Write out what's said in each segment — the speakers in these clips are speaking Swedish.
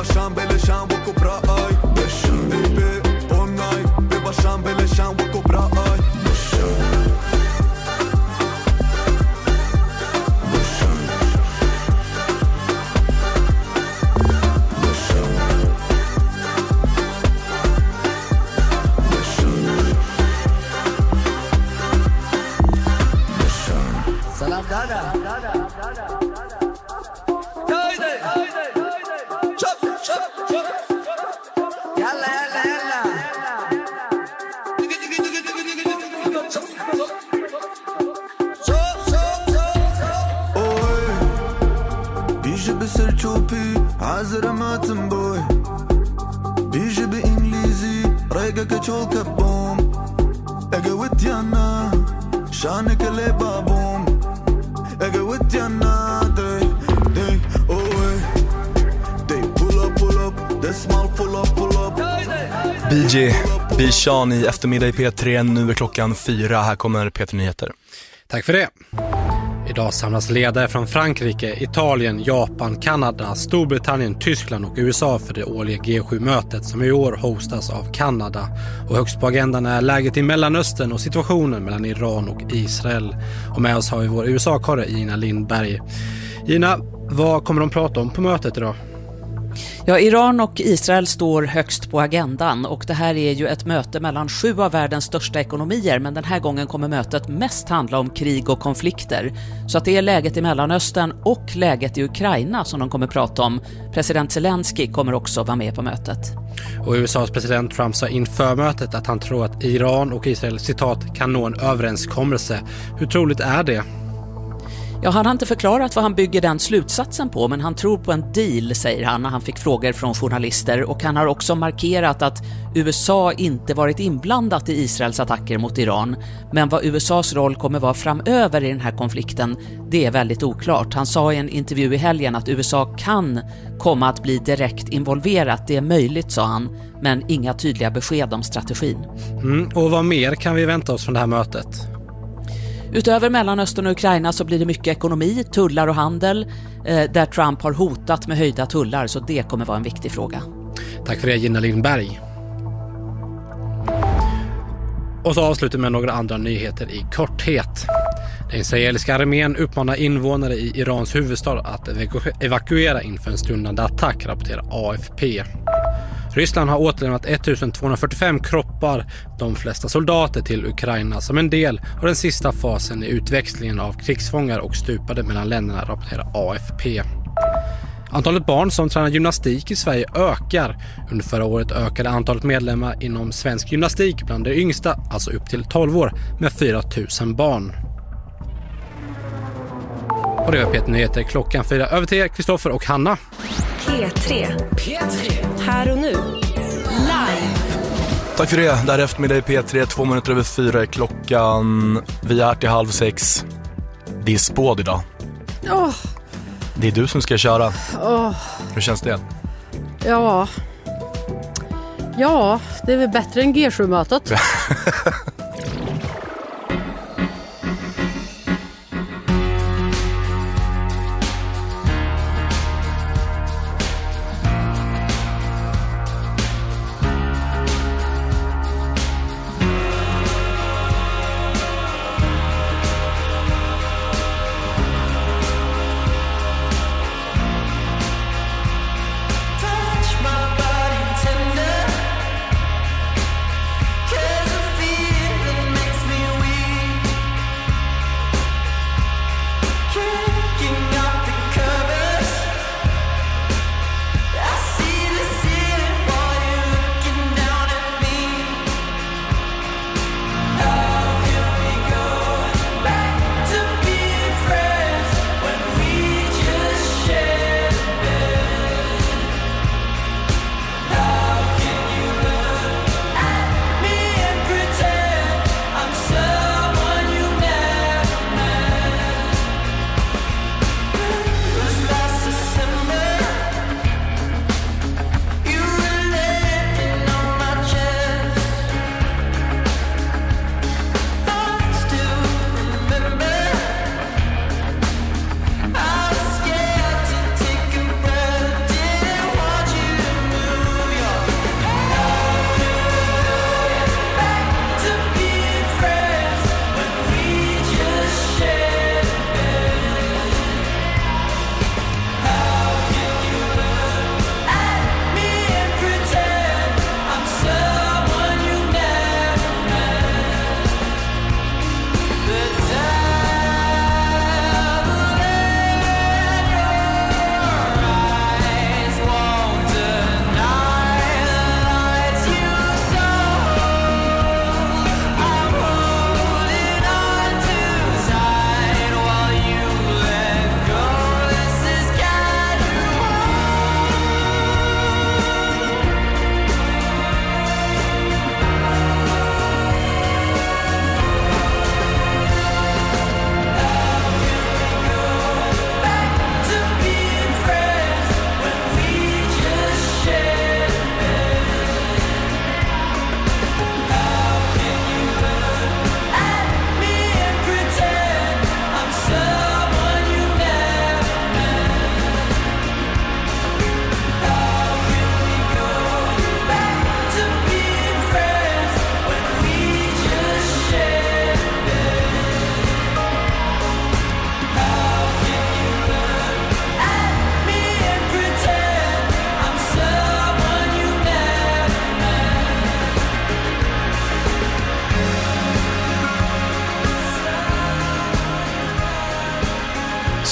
بباشم بلشم و کبرای بشم بیبی اونای بباشم بلشم و کبرای حاضر ماتم بوي بيجي بإنجليزي رايقة كتشول كبوم اقوت يانا شانك اللي بابوم اقوت يانا دي اوي دي pull up det small pull up BG Bishan i eftermiddag i P3. Nu är klockan 4. Här kommer P3 Nyheter. Tack för det. Idag samlas ledare från Frankrike, Italien, Japan, Kanada, Storbritannien, Tyskland och USA för det årliga G7-mötet som i år hostas av Kanada. Och högst på agendan är läget i Mellanöstern och situationen mellan Iran och Israel. Och med oss har vi vår USA-korre Gina Lindberg. Gina, vad kommer de prata om på mötet idag? Ja, Iran och Israel står högst på agendan och det här är ju ett möte mellan 7 av världens största ekonomier, men den här gången kommer mötet mest handla om krig och konflikter. Så att det är läget i Mellanöstern och läget i Ukraina som de kommer prata om. President Zelensky kommer också vara med på mötet. Och USAs president Trump sa inför mötet att han tror att Iran och Israel, citat, kan nå en överenskommelse. Hur troligt är det? Ja, han har inte förklarat vad han bygger den slutsatsen på, men han tror på en deal, säger han när han fick frågor från journalister. Och han har också markerat att USA inte varit inblandat i Israels attacker mot Iran. Men vad USAs roll kommer vara framöver i den här konflikten, det är väldigt oklart. Han sa i en intervju i helgen att USA kan komma att bli direkt involverat. Det är möjligt, sa han, men inga tydliga besked om strategin. Och vad mer kan vi vänta oss från det här mötet? Utöver Mellanöstern och Ukraina så blir det mycket ekonomi, tullar och handel där Trump har hotat med höjda tullar, så det kommer vara en viktig fråga. Tack för det, Gina Lindberg. Och så avslutar med några andra nyheter i korthet. Den israeliska armén uppmanar invånare i Irans huvudstad att evakuera inför en stundande attack, rapporterar AFP. Ryssland har återlämnat 1245 kroppar, de flesta soldater, till Ukraina som en del av den sista fasen i utväxlingen av krigsfångar och stupade mellan länderna, rapporterar AFP. Antalet barn som tränar gymnastik i Sverige ökar. Under förra året ökade antalet medlemmar inom svensk gymnastik bland de yngsta, alltså upp till 12 år, med 4 000 barn. Och det var P3 Nyheter klockan 4. Över till Kristoffer och Hanna. P3. Här och nu. Live. Tack för det. Där eftermiddag i P3, 2 minuter över 4 är klockan. Vi är här till 5:30. Det är spåd idag. Det är du som ska köra. Hur känns det? Ja, det är väl bättre än G7-mötet. Touch my body tender, 'cause I feel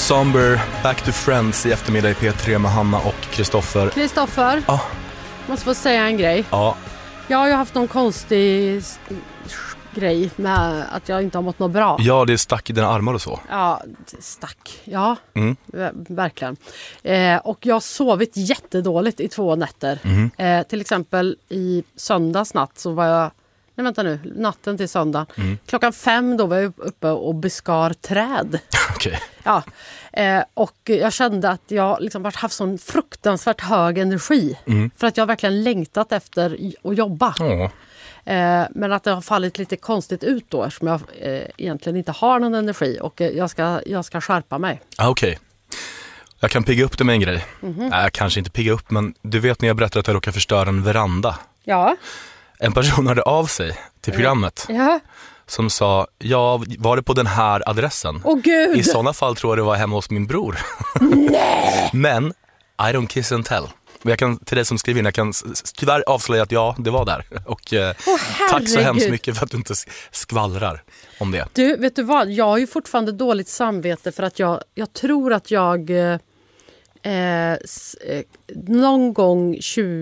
Somber, Back to Friends i eftermiddag i P3 med Hanna och Kristoffer. Kristoffer, måste få säga en grej. Ja. Jag har ju haft någon konstig grej med att jag inte har mått något bra. Ja, det stack i dina armar och så. Ja, stack. Ja, verkligen. Och jag har sovit jättedåligt i 2 nätter. Till exempel i söndags natt så var jag... Nej, vänta nu. Natten till söndag. 5:00 då var jag uppe och beskar träd. Okej. Ja. Och jag kände att jag liksom haft sån fruktansvärt hög energi. För att jag verkligen längtat efter att jobba. Men att det har fallit lite konstigt ut då. Eftersom jag egentligen inte har någon energi. Och jag ska skärpa mig. Okej. Jag kan pigga upp det med en grej. Nej, kanske inte pigga upp, men du vet när jag berättade att jag råkade förstöra en veranda. Ja. En person hörde av sig till programmet som sa, ja, var det på den här adressen? Åh gud! I sådana fall tror jag det var hemma hos min bror. Nej! Men, I don't kiss and tell. Jag kan, till dig som skriver in, jag kan tyvärr avslöja att ja, det var där. Och tack så hemskt mycket för att du inte skvallrar om det. Du, vet du vad? Jag har ju fortfarande dåligt samvete för att jag tror att jag... någon gång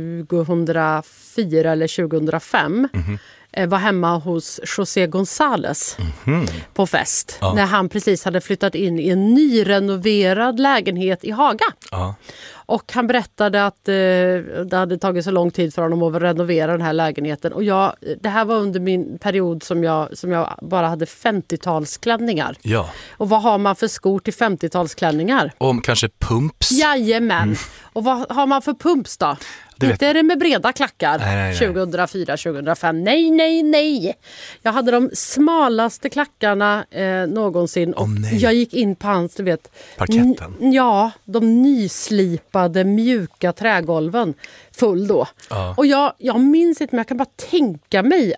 2004 eller 2005 var hemma hos José González på fest. När han precis hade flyttat in i en nyrenoverad lägenhet i Haga. Och han berättade att det hade tagit så lång tid för honom att renovera den här lägenheten. Och det här var under min period som jag bara hade 50-talsklänningar. Ja. Och vad har man för skor till 50-talsklänningar? Om kanske pumps. Jajamän. Och vad har man för pumps då? Inte är det med breda klackar. Nej. 2004, 2005. Nej. Jag hade de smalaste klackarna någonsin. Och jag gick in på hans, du vet... Parketten. Ja, de nyslipade mjuka trägolven. Full då. Och jag minns inte, men jag kan bara tänka mig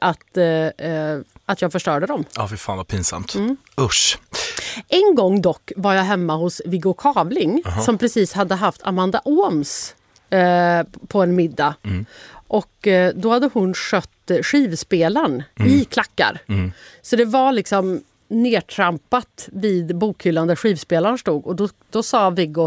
att jag förstörde dem. Ja, för fan vad pinsamt. Usch. En gång dock var jag hemma hos Viggo Kavling som precis hade haft Amanda Ooms på en middag. Och då hade hon skött skivspelaren i klackar. Så det var liksom nertrampat vid bokhyllan där skivspelaren stod. Och då sa Viggo,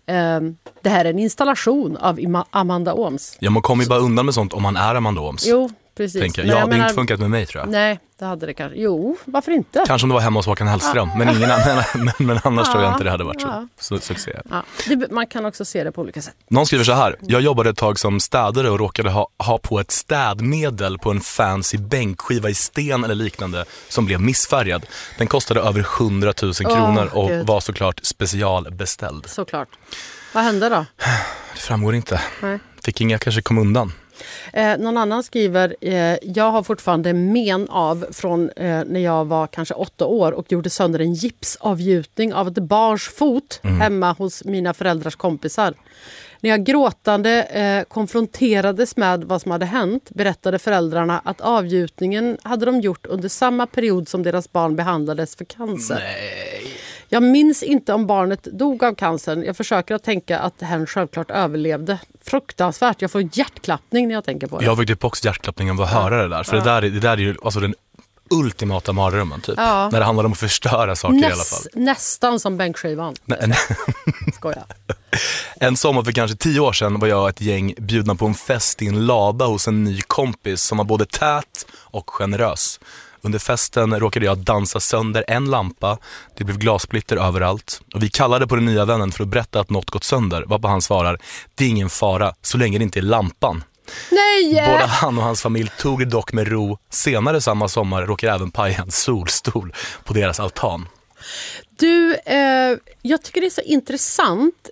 det här är en installation av Amanda Ooms. Ja, man kommer ju bara undan med sånt om man är Amanda Ooms. Jo, precis. Ja, det har inte funkat med mig, tror jag. Nej, det hade det kanske. Jo, varför inte? Kanske om det var hemma hos Håkan Hellström. Men ingen annan, men annars tror jag inte det hade varit så succé. Ja. Man kan också se det på olika sätt. Någon skriver så här: jag jobbade ett tag som städare och råkade ha på ett städmedel på en fancy bänkskiva i sten eller liknande som blev missfärgad. Den kostade över 100 000 kronor och var såklart specialbeställd. Såklart. Vad hände då? Det framgår inte. Nej. Fick inga kanske kom undan. Någon annan skriver, jag har fortfarande men av från när jag var kanske 8 år och gjorde sönder en gipsavgjutning av ett barns fot hemma hos mina föräldrars kompisar. När jag gråtande konfronterades med vad som hade hänt berättade föräldrarna att avgjutningen hade de gjort under samma period som deras barn behandlades för cancer. Nej. Jag minns inte om barnet dog av cancern. Jag försöker att tänka att hen självklart överlevde. Fruktansvärt. Jag får hjärtklappning när jag tänker på det. Jag fick typ också hjärtklappning av att höra det där. För det där är ju alltså den ultimata mardrömmen typ. När det handlar om att förstöra saker i alla fall. Nästan som bänkskivan. Skoja. En sommar för kanske 10 år sedan var jag och ett gäng bjudna på en fest i en lada hos en ny kompis som var både tät och generös. Under festen råkade jag dansa sönder en lampa. Det blev glassplitter överallt. Och vi kallade på den nya vännen för att berätta att något gått sönder. Varpå han svarar: det är ingen fara så länge det inte är lampan. Nej! Både han och hans familj tog det dock med ro. Senare samma sommar råkade även paja en solstol på deras altan. Du, jag tycker det är så intressant.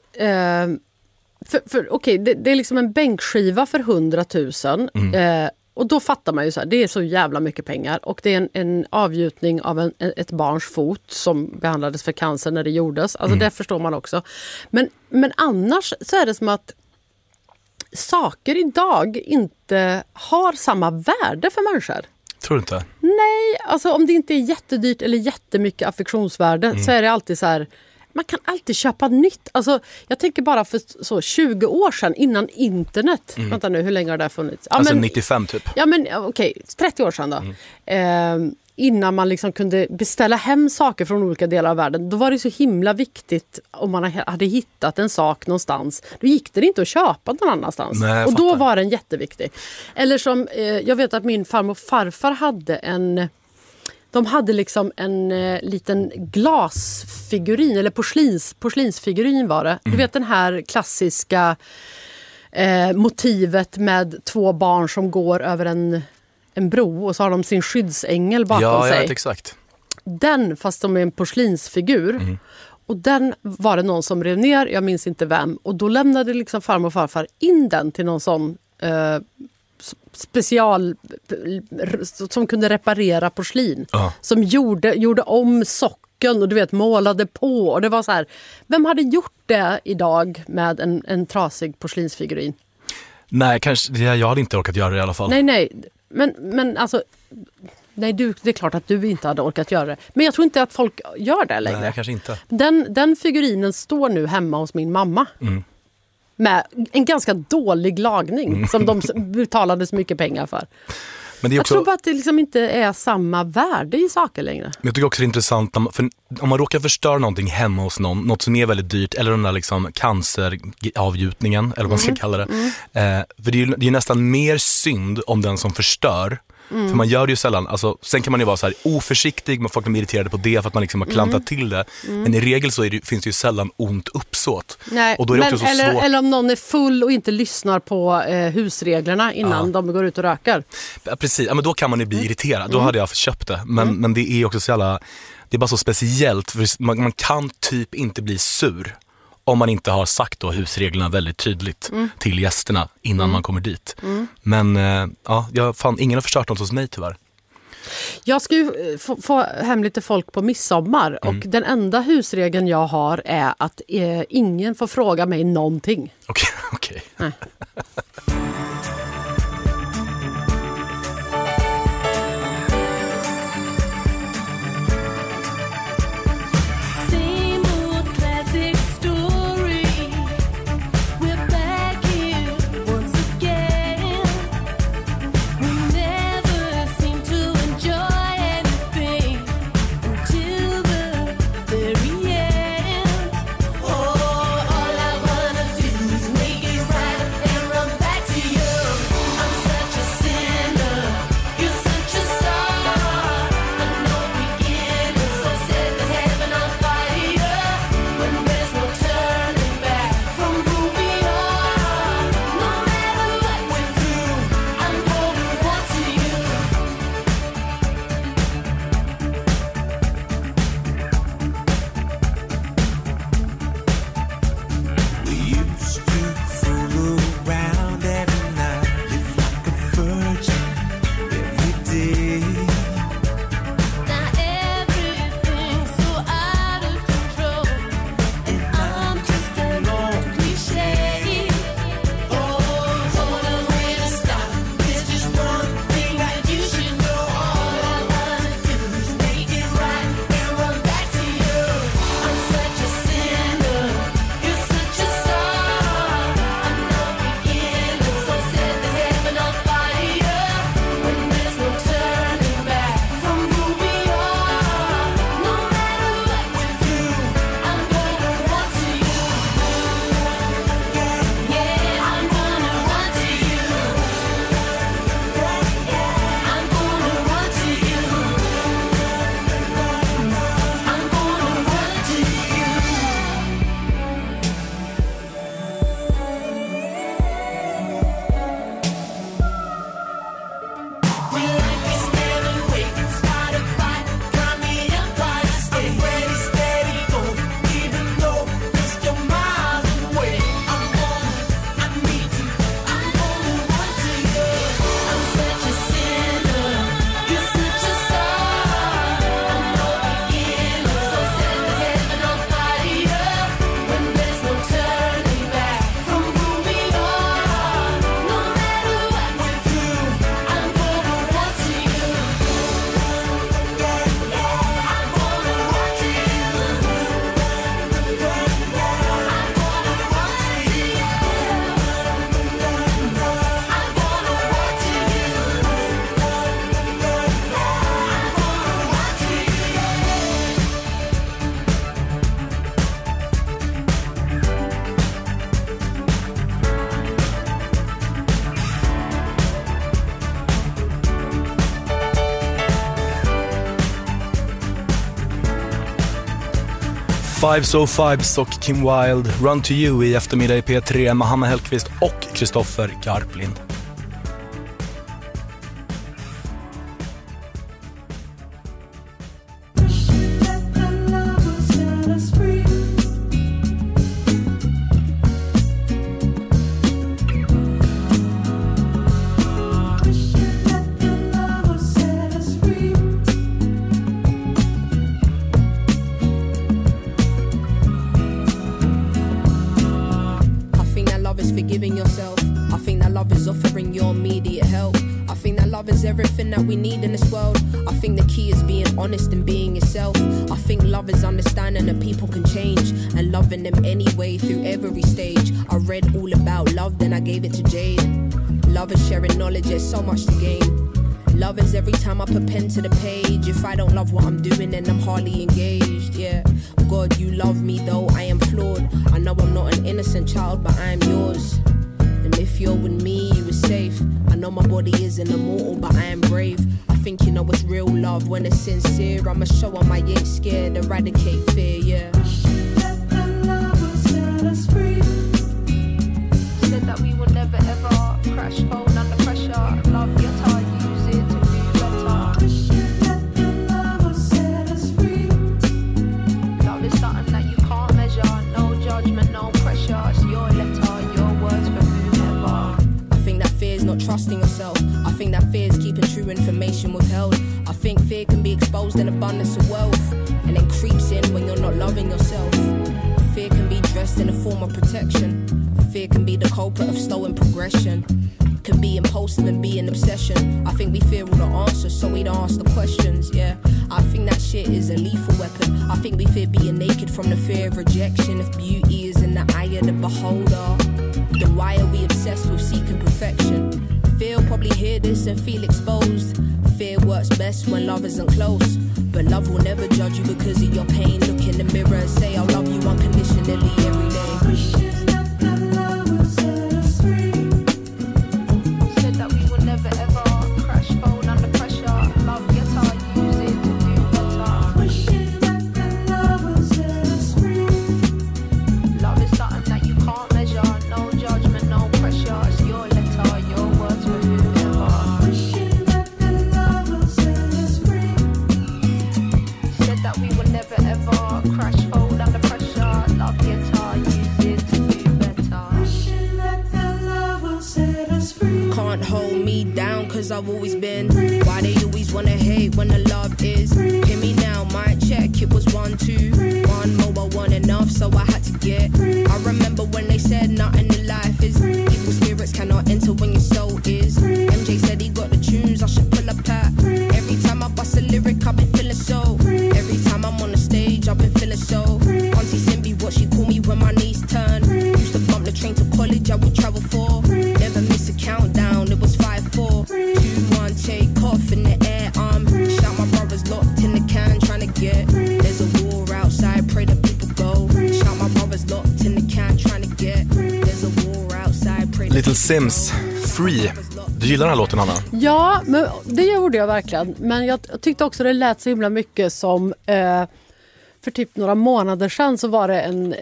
Okej, det är liksom en bänkskiva för 100 000. Och då fattar man ju så här, det är så jävla mycket pengar. Och det är en avgjutning av ett barns fot som behandlades för cancer när det gjordes. Alltså det förstår man också. Men annars så är det som att saker idag inte har samma värde för människor. Tror du inte? Nej, alltså om det inte är jättedyrt eller jättemycket affektionsvärde så är det alltid så här... Man kan alltid köpa nytt. Alltså, jag tänker bara för så 20 år sedan innan internet. Vänta nu, hur länge har det funnits? Ja, alltså 95 typ. Ja, men okej, 30 år sedan då. innan man liksom kunde beställa hem saker från olika delar av världen, då var det så himla viktigt om man hade hittat en sak någonstans. Då gick det inte att köpa någon annanstans. Nej, och då var den jätteviktig. Eller som, jag vet att min farmor och farfar hade de hade liksom en liten glasfigurin, eller porslinsfigurin var det. Du vet den här klassiska motivet med 2 barn som går över en bro och så har de sin skyddsängel bakom sig. Ja, jag vet exakt. Den, fast de är en porslinsfigur. Och den var det någon som rev ner, jag minns inte vem. Och då lämnade liksom farmor och farfar in den till någon sån special som kunde reparera porslin. Som gjorde om socken och du vet målade på. Och det var så här, vem hade gjort det idag med en trasig porslinsfigurin? Nej, kanske, jag hade inte orkat göra det i alla fall. Nej. Men alltså, nej, det är klart att du inte hade orkat göra det. Men jag tror inte att folk gör det längre. Nej, kanske inte. Den figurinen står nu hemma hos min mamma. Med en ganska dålig lagning som de betalade så mycket pengar för. Men det är också, jag tror bara att det liksom inte är samma värde i saker längre. Men jag tycker också det är intressant för om man råkar förstöra någonting hemma hos något som är väldigt dyrt, eller den där liksom canceravgjutningen eller vad man ska kalla det. För det är ju nästan mer synd om den som förstör. För man gör det ju sällan, alltså, sen kan man ju vara så här oförsiktig, man folk blir irriterade på det för att man liksom har klantat till det. Men i regel så finns det ju sällan ont uppsåt. Nej, och då är det också så svårt. Eller om någon är full och inte lyssnar på husreglerna innan de går ut och rökar. Ja, precis, ja, men då kan man ju bli irriterad, då hade jag köpt det. Men det är också så jävla, det är bara så speciellt, för man kan typ inte bli sur om man inte har sagt då husreglerna väldigt tydligt till gästerna innan man kommer dit. Men ingen har förstört något hos mig tyvärr. Jag ska ju få hem lite folk på midsommar och den enda husregeln jag har är att ingen får fråga mig någonting. Okej. Nej. All I wanna do is make it right and run Fives Oh Fives och Kim Wilde, Run to You i eftermiddag i P3 med Hanna Hellqvist och Kristoffer Garplind. Forgiving yourself. I think that love is offering your immediate help. I think that love is everything that we need in this world. I think the key is being honest and being yourself. I think love is understanding that people can change and loving them anyway through every stage. I read all about love, then I gave it to Jade. Love is sharing knowledge, there's so much to gain. Love is every time I put pen to the page. If I don't love what I'm doing, then I'm hardly engaged, yeah. God, you love me though I am flawed. I know I'm not an innocent child, but I am yours. And if you're with me, you are safe. I know my body isn't immortal, but I am brave. I think you know it's real love when it's sincere. I'ma show them I ain't scared, eradicate fear, yeah. Let that love will set us free. Said that we will never ever crash, fall under pressure. Love your time, use it to do better. Let that love will set us free. Love is something that you can't measure. No judgment, no pressure. It's your letter, your words for whoever. I think that fear is not trusting yourself. I think that fear is keeping true information withheld. I think fear can be exposed in abundance of wealth and then creeps in when you're not loving yourself. Fear can be dressed in a form of protection. Fear can be the culprit of slowing progression. Can be impulsive and be an obsession. I think we fear all the answers, so we don't ask the questions, yeah. I think that shit is a lethal weapon. I think we fear being naked from the fear of rejection. If beauty is in the eye of the beholder, then why are we obsessed with seeking perfection? Fear will probably hear this and feel exposed. Fear works best when love isn't close. But love will never judge you because of your pain. Look in the mirror and say I love you unconditionally every day. I've always been. Why they always wanna hate when the love is? Hear me now, mic check, it was 1, 2. One mobile, one enough, so I had to get. I remember when they said nothing in life is. Evil spirits cannot enter when your soul is. MJ said he got the tunes, I should pull up that. Every time I bust a lyric, I've been feeling so. Every time I'm on the stage, I've been feeling so. Auntie Simbi, what she call me when my knees turn. Used to bump the train to college, I would travel for. Never miss a countdown, it was 5-4. Take off in the air, shout my brothers locked in the can trying to get. There's a war outside, pray that people go. Shout my brothers locked in the can trying to get. There's a war outside, pray. Little Sims, Free. Du gillar den här låten, Anna? Ja, men det gjorde jag verkligen. Men jag tyckte också det lät så himla mycket som för typ några månader sedan så var det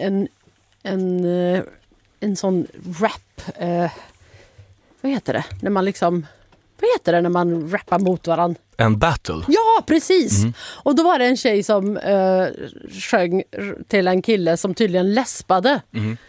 en sån rap, vad heter det? När man liksom, vad heter det när man rappar mot varandra? En battle? Ja, precis. Och då var det en tjej som sjöng till en kille som tydligen läspade.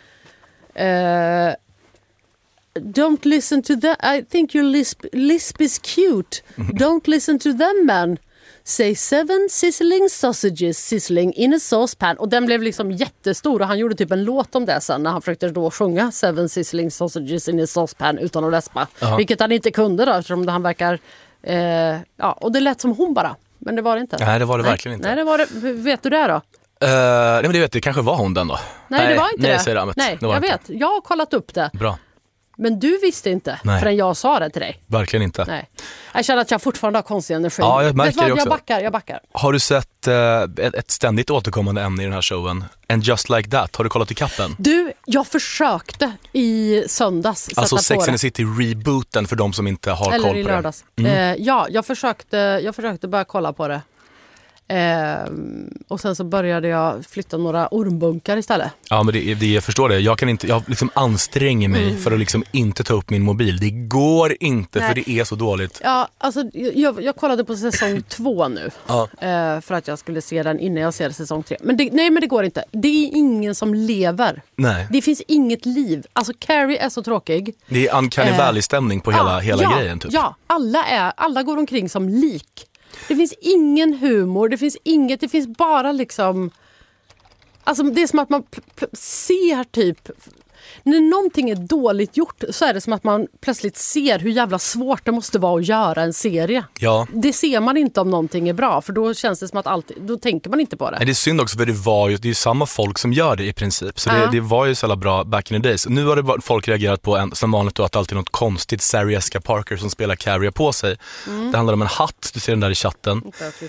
Don't listen to that. I think your lisp is cute. Don't listen to them, man. Say 7 sizzling sausages sizzling in a saucepan. Och den blev liksom jättestor och han gjorde typ en låt om det sen när han försökte då sjunga 7 sizzling sausages in a saucepan utan att läspa. Vilket han inte kunde då eftersom han verkar ja, och det lät som hon bara. Men det var det inte. Nej, det var det verkligen inte. Nej, det var det. Vet du det då? Nej, men det kanske var hon den då. Nej, det var inte det. Säger Rammet. Nej, jag vet. Jag har kollat upp det. Bra. Men du visste inte förrän jag sa det till dig. Verkligen inte. Nej. Jag känner att jag fortfarande har konstig energi. Ja, jag märker det också. Jag backar. Har du sett ett ständigt återkommande ämne i den här showen? And Just Like That. Har du kollat i kappen? Du, jag försökte i söndags sätta alltså på Sex and det. the City-rebooten för de som inte har eller koll på i lördags. det. Ja, jag försökte börja kolla på det. Och sen så började jag flytta några ormbunkar istället. Ja, men jag förstår det. Jag liksom anstränger mig för att liksom inte ta upp min mobil. Det går inte. Nej. För det är så dåligt. Ja, alltså jag kollade på säsong 2 nu. Ja. För att jag skulle se den innan jag ser säsong 3. Men det går inte. Det är ingen som lever. Nej. Det finns inget liv. Alltså Carrie är så tråkig. Det är uncanny valley-stämning på hela grejen typ. Ja, alla går omkring som lik. Det finns ingen humor, det finns inget, det finns bara liksom... Alltså det är som att man ser typ... När någonting är dåligt gjort så är det som att man plötsligt ser hur jävla svårt det måste vara att göra en serie. Ja. Det ser man inte om någonting är bra, för då känns det som att då tänker man inte på det. Det är synd också, för det är ju samma folk som gör det i princip. Så det var ju så jävla bra back in the days. Nu har det folk reagerat på som vanligt då, att alltid något konstigt Sarah Jessica Parker som spelar Carrie på sig. Det handlar om en hatt, du ser den där i chatten.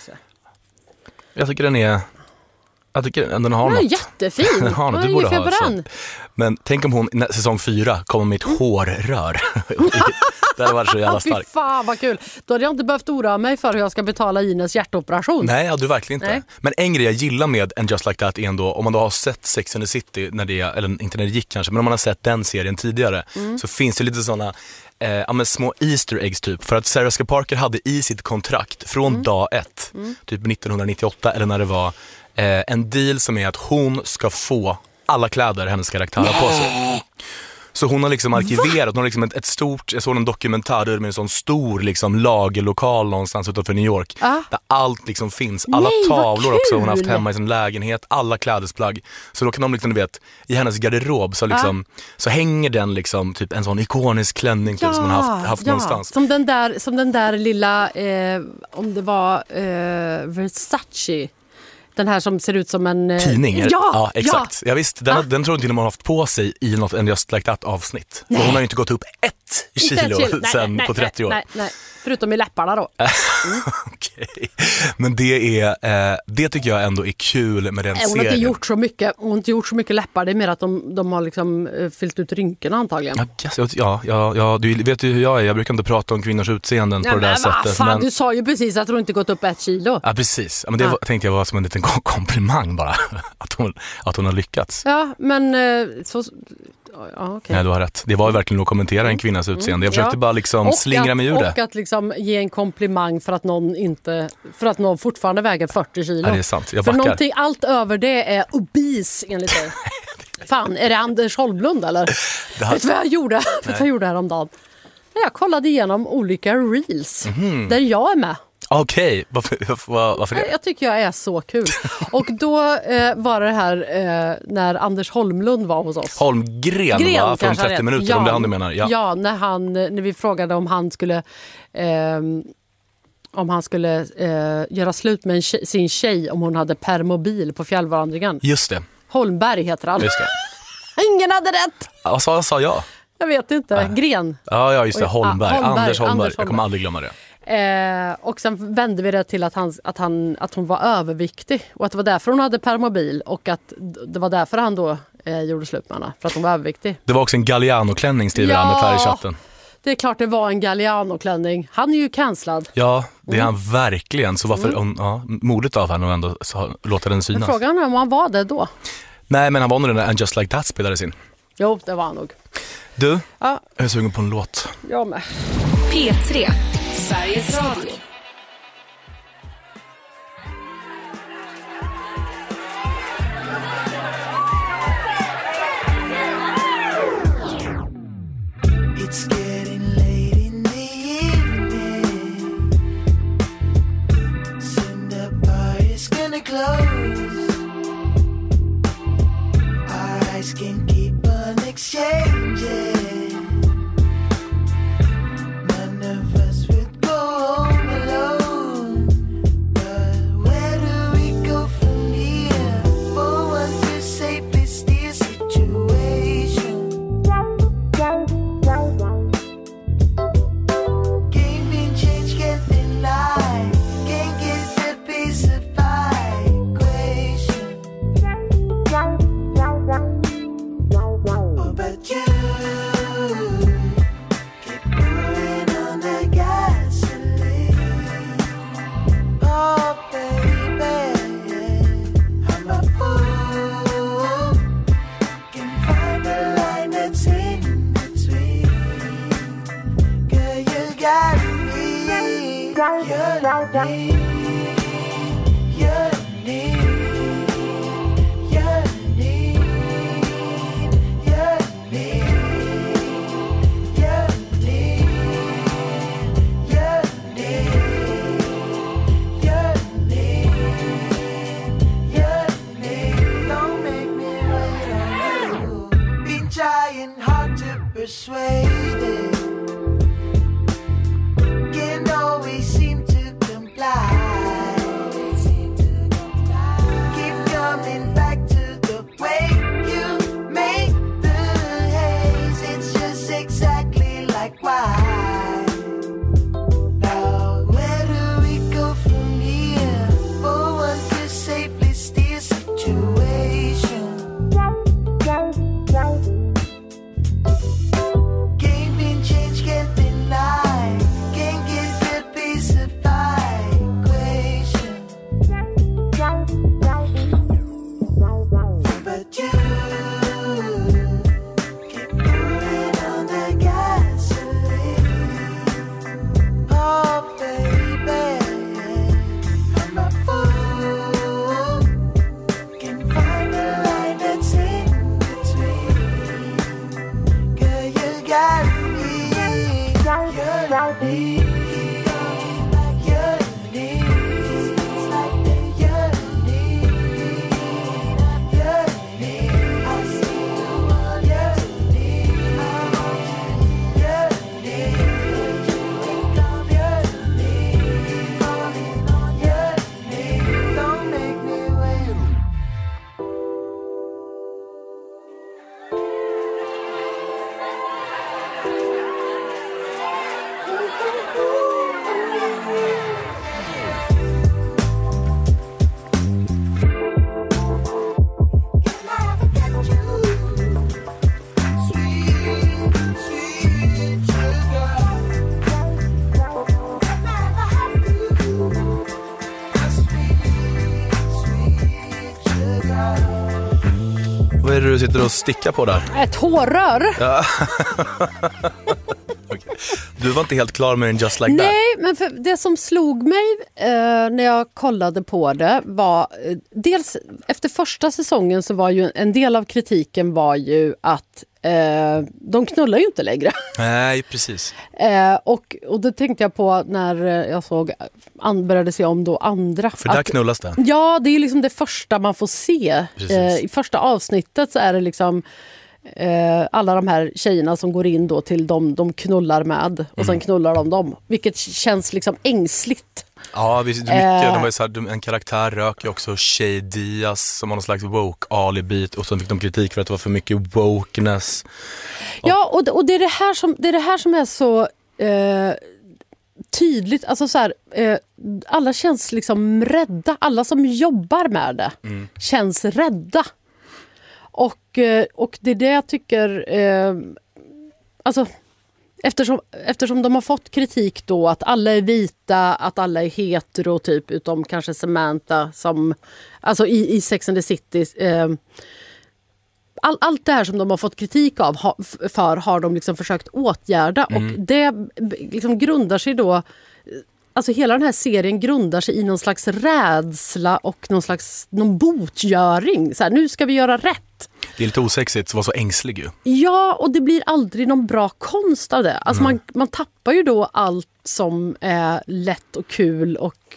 Jag tycker den är... Jag tycker den har något. Jättefin. Den har något. Du borde ha så. Men tänk om hon säsong 4 kommer med ett hårrör. Det hade varit så jävla starkt. Fy fan vad kul. Då hade jag inte behövt oroa mig för hur jag ska betala Ines hjärtoperation. Nej, ja, du verkligen inte. Nej. Men en grej jag gillar med En Just Like That är ändå, om man då har sett Sex and the City eller inte när det gick kanske, men om man har sett den serien tidigare, så finns det lite sådana små Easter eggs typ. För att Sarah Jessica Parker hade i sitt kontrakt från dag 1, typ 1998 eller när det var, en deal som är att hon ska få alla kläder hennes karaktär har på sig. Så hon har liksom arkiverat, hon har liksom ett stort, jag såg en dokumentär med en sån stor liksom lagerlokal någonstans utanför New York, där allt liksom finns, alla tavlor också hon har haft hemma i sin lägenhet, alla klädesplagg. Så då kan de liksom, du vet, i hennes garderob så liksom, så hänger den liksom typ en sån ikonisk klänning typ, som hon har haft någonstans. Som den där lilla, om det var Versace. Den här som ser ut som en... tidning? Ja, exakt. Ja, visst, den tror jag till och med har haft på sig i något En Just Like That avsnitt. Och hon har ju inte gått upp 1 kilo sen på 30 år. Nej. Förutom i läpparna då. Okej. Men det tycker jag ändå är kul med den serien. Hon har inte gjort så mycket läppar. Det är mer att de har liksom fyllt ut rynkorna antagligen. Ja, du vet ju hur jag är. Jag brukar inte prata om kvinnors utseenden på det där sättet. Fan, du sa ju precis att hon inte gått upp 1 kilo. Ja, precis. Men det tänkte jag var som en liten komplimang bara. Att hon har lyckats. Ja, men så... Ja, okay. Nej, du har rätt. Det var ju verkligen att kommentera en kvinnas utseende. Jag försökte bara liksom slingra mig ur det. Och att liksom ge en komplimang för att någon fortfarande väger 40 kilo. Ja, det är sant. Jag backar. För allt över det är obese enligt dig. Fan, är det Anders Holmlund eller? Vet du vad jag gjorde? Häromdagen? Jag kollade igenom olika reels där jag är med. Okej, varför det? Jag tycker jag är så kul. Och då var det här när Anders Holmlund var hos oss. Holmgren va? Från 30 minuter, ja, om det han du menar. Ja, när vi frågade om han skulle göra slut med sin tjej om hon hade permobil på fjällvandringen. Just det. Holmberg heter han. Just det. Ingen hade rätt. Vad sa jag? Jag vet inte. Gren. Ja, just det. Holmberg. Anders Holmberg. Jag kommer aldrig glömma det. Och sen vände vi det till att hon var överviktig och att det var därför hon hade permobil och att det var därför han då gjorde slut med henne, för att hon var överviktig. Det var också en Galliano-klänning, skriver Amit här i chatten. Det är klart det var en Galliano-klänning. Han är ju cancellad. Ja, det är han verkligen. Så varför modet av henne och ändå låta den synas. Men frågan är om han var det då. Nej, men han var nog den där And Just Like That spelades in. Jo, det var han nog. Du, jag är sugen på en låt. Jag med. P3, Sveriges Radio. It's getting late in the evening. Soon the bar is gonna close. Our eyes can keep on exchanging. None of us would go home got me. Trying hard to persuade it, can't always seem to comply. Keep coming back to the way you make the haze. It's just exactly like why. Now where do we go from here? For one to safely steer situation. Vad är det du sitter och stickar på där? Ett hårrör. Ja. Okay. Du var inte helt klar med en Just Like That. Nej, men för det som slog mig när jag kollade på det var dels efter första säsongen så var ju en del av kritiken var ju att de knullar ju inte längre. Nej, precis. Och det tänkte jag på när jag började se om då andra. För där knullas det. Ja, det är liksom det första man får se. I första avsnittet så är det liksom alla de här tjejerna som går in då till de knullar med och sen knullar de dem. Vilket känns liksom ängsligt. Ja, mycket. De var ju så här, en karaktär rök ju också Shay Diaz som var någon slags woke-alibit och sen fick de kritik för att det var för mycket wokeness. Ja, och det är det här som är så tydligt. Alltså så här, alla känns liksom rädda. Alla som jobbar med det känns rädda. Och det är det jag tycker alltså eftersom de har fått kritik då att alla är vita, att alla är hetero typ utom kanske Samantha som alltså i Sex and the City allt det här som de har fått kritik av har de liksom försökt åtgärda och det liksom grundar sig då. Alltså hela den här serien grundar sig i någon slags rädsla och någon botgöring. Så här, nu ska vi göra rätt. Det är lite osexigt att vara så ängslig ju. Ja, och det blir aldrig någon bra konst av det. Alltså man tappar ju då allt som är lätt och kul och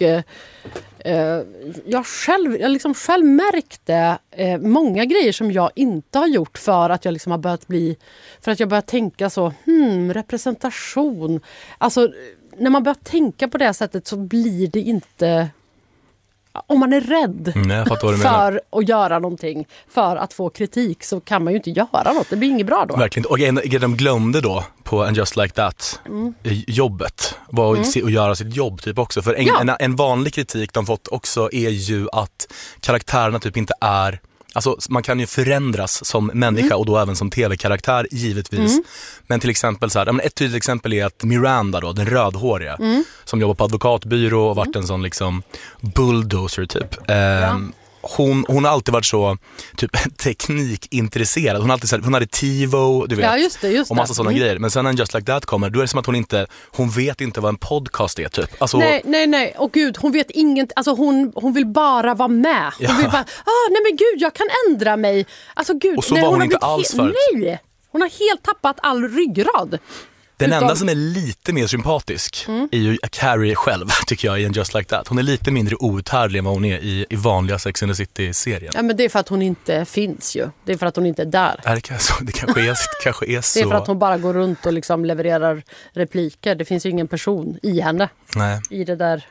jag liksom själv märkte många grejer som jag inte har gjort för att jag liksom har börjat tänka så representation. Alltså när man börjar tänka på det sättet så blir det inte om man är rädd för att göra någonting för att få kritik så kan man ju inte göra något. Det blir inget bra då. Verkligen. Och en grej de glömde då på en Just Like That jobbet var att göra sitt jobb typ också. För en vanlig kritik de fått också är ju att karaktärerna typ inte är. Alltså man kan ju förändras som människa och då även som tv-karaktär givetvis. Men till exempel så här, ett tydligt exempel är att Miranda då, den rödhåriga som jobbar på advokatbyrå och varit en sån liksom bulldozer typ. hon har alltid varit så typ teknikintresserad. Hon hade TiVo, du vet. Ja, just det. Och massa sådana grejer. Men sen när Just Like That kommer, då är det som att hon vet inte vad en podcast är typ. Alltså, nej. Och gud, hon vet inget. Alltså hon vill bara vara med. Hon vill bara, nej men gud, jag kan ändra mig. Alltså gud, och så var hon inte alls förut. Nej, hon har helt tappat all ryggrad. Den enda som är lite mer sympatisk är ju Carrie själv, tycker jag, i en Just Like That. Hon är lite mindre outhärdlig än vad hon är i vanliga Sex and the City-serien. Ja, men det är för att hon inte finns ju. Det är för att hon inte är där. Det kanske är så. Det är för att hon bara går runt och liksom levererar repliker. Det finns ju ingen person i henne. Nej. I det där...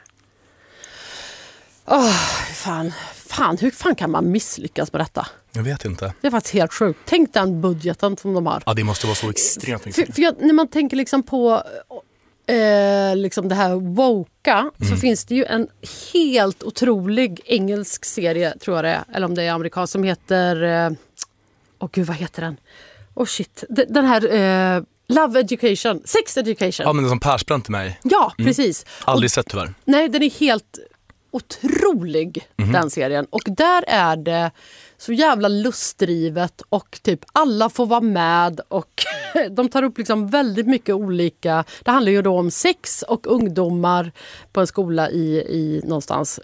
Fan, hur fan kan man misslyckas med detta? Jag vet inte. Det är faktiskt helt sjukt. Tänk den budgeten som de har. Ja, det måste vara så extremt mycket. För när man tänker liksom på liksom det här woka, så finns det ju en helt otrolig engelsk serie, tror jag det är, eller om det är amerikansk, som heter... gud, vad heter den? Shit. Den här... Love Education, Sex Education. Ja, men den som Persbrandt till mig. Ja, precis. Aldrig sett tyvärr. Nej, den är helt otrolig, den serien. Och där är det så jävla lustdrivet och typ alla får vara med och de tar upp liksom väldigt mycket olika... Det handlar ju då om sex och ungdomar på en skola i någonstans.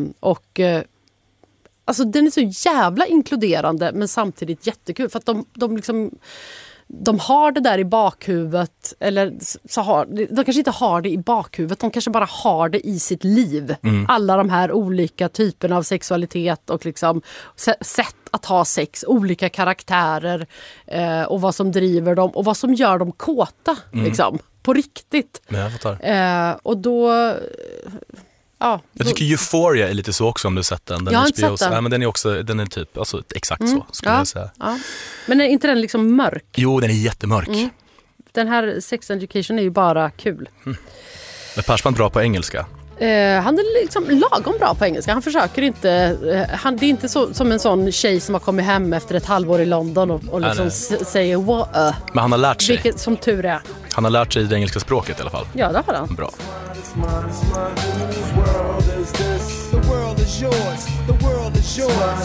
Alltså den är så jävla inkluderande men samtidigt jättekul för att de liksom... De har det där i bakhuvudet, eller så de kanske inte har det i bakhuvudet, de kanske bara har det i sitt liv. Alla de här olika typerna av sexualitet och liksom sätt att ha sex, olika karaktärer och vad som driver dem och vad som gör dem kåta liksom, på riktigt. Men jag fattar. Och då... Jag tycker Euphoria är lite så också, om du sett den. Jag har inte sett den. Ja, men den är typ exakt så skulle jag säga. Ja. Men är inte den liksom mörk? Jo, den är jättemörk. Den här Sex Education är ju bara kul. Men Persbrandt bra på engelska? Han är liksom lagom bra på engelska. Han försöker inte... det är inte så, som en sån tjej som har kommit hem efter ett halvår i London och liksom säger what. Men han har lärt sig. Vilket som tur är. Han har lärt sig det engelska språket i alla fall. Ja, det har han. Bra. The world is yours. The world is yours.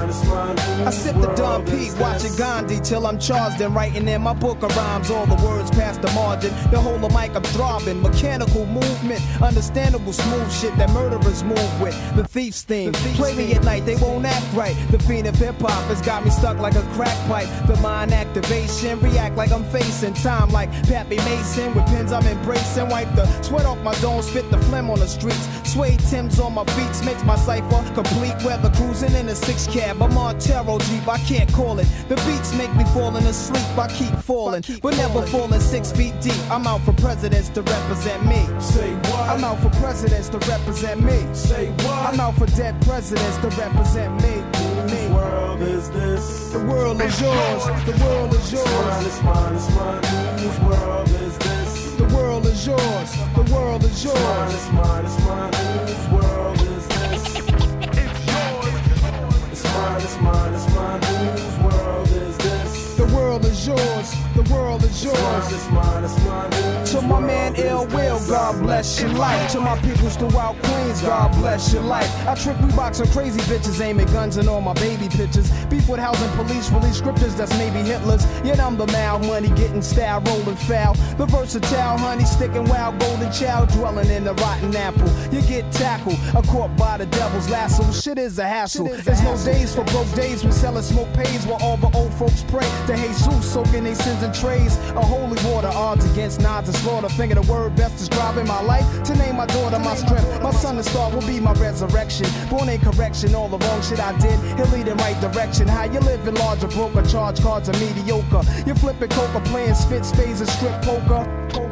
I sip the Don P, watching Gandhi till I'm charged and writing in my book of rhymes. All the words past the margin. The whole of mic I'm throbbing. Mechanical movement, understandable smooth shit that murderers move with. The thief's theme. Play me at night, they won't act right. The fiend of hip hop has got me stuck like a crack pipe. The mind activation, react like I'm facing time like Pappy Mason with pins I'm embracing. Wipe the sweat off my dome, spit the phlegm on the streets. Suede Timbs on my beats makes my cipher complete. Weather cruising in a 6 cab, I'm on Montero Jeep, I can't call it. The beats make me falling asleep, I keep falling, but never falling 6 feet deep. I'm out for presidents to represent me. Say what? I'm out for presidents to represent me. Say what? I'm out for dead presidents to represent me. Whose world is this? The world is yours. The world is yours. It's mine, it's mine. Whose world is this? The world is yours. The world is yours. It's mine, it's mine. Whose world is this? It's yours. It's mine, it's mine, it's mine. Whose world is this? The world is yours. The world is yours. It's mine, it's mine. To my man Ill Will, God bless your life. To my peoples throughout Queens, God bless your life. I trick Reeboks on crazy bitches, aiming guns and all my baby pictures. Beef with housing police, release scriptures that's maybe Hitler's. Yet I'm the mal money, getting style, rolling foul. The versatile honey, sticking wild, golden child, dwelling in the rotten apple. You get tackled, caught by the devil's lasso. Shit is a hassle. There's no days for broke days. We selling smoke pays while all the old folks pray to Jesus, soaking their sins in trays. A holy water, odds against nods and slaughter. Think of the word best describing my life. To name my daughter my strength. My son and star will be my resurrection. Born in correction, all the wrong shit I did, he'll lead in right direction. How you living large or broke or charge cards are mediocre. You flipping coca, playing spit spades and strip poker.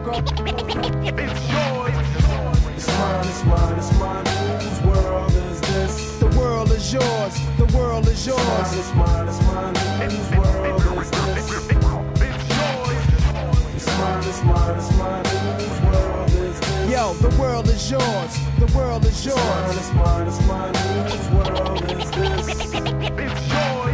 It's yours. It's mine, it's mine, it's mine. Whose world is this? The world is yours. The world is yours. It's mine, it's mine. Whose world is this? It's mine, it's mine. Whose world is this? Yo, the world is yours. The world is yours. It's mine, it's mine. Whose world is this? It's yours.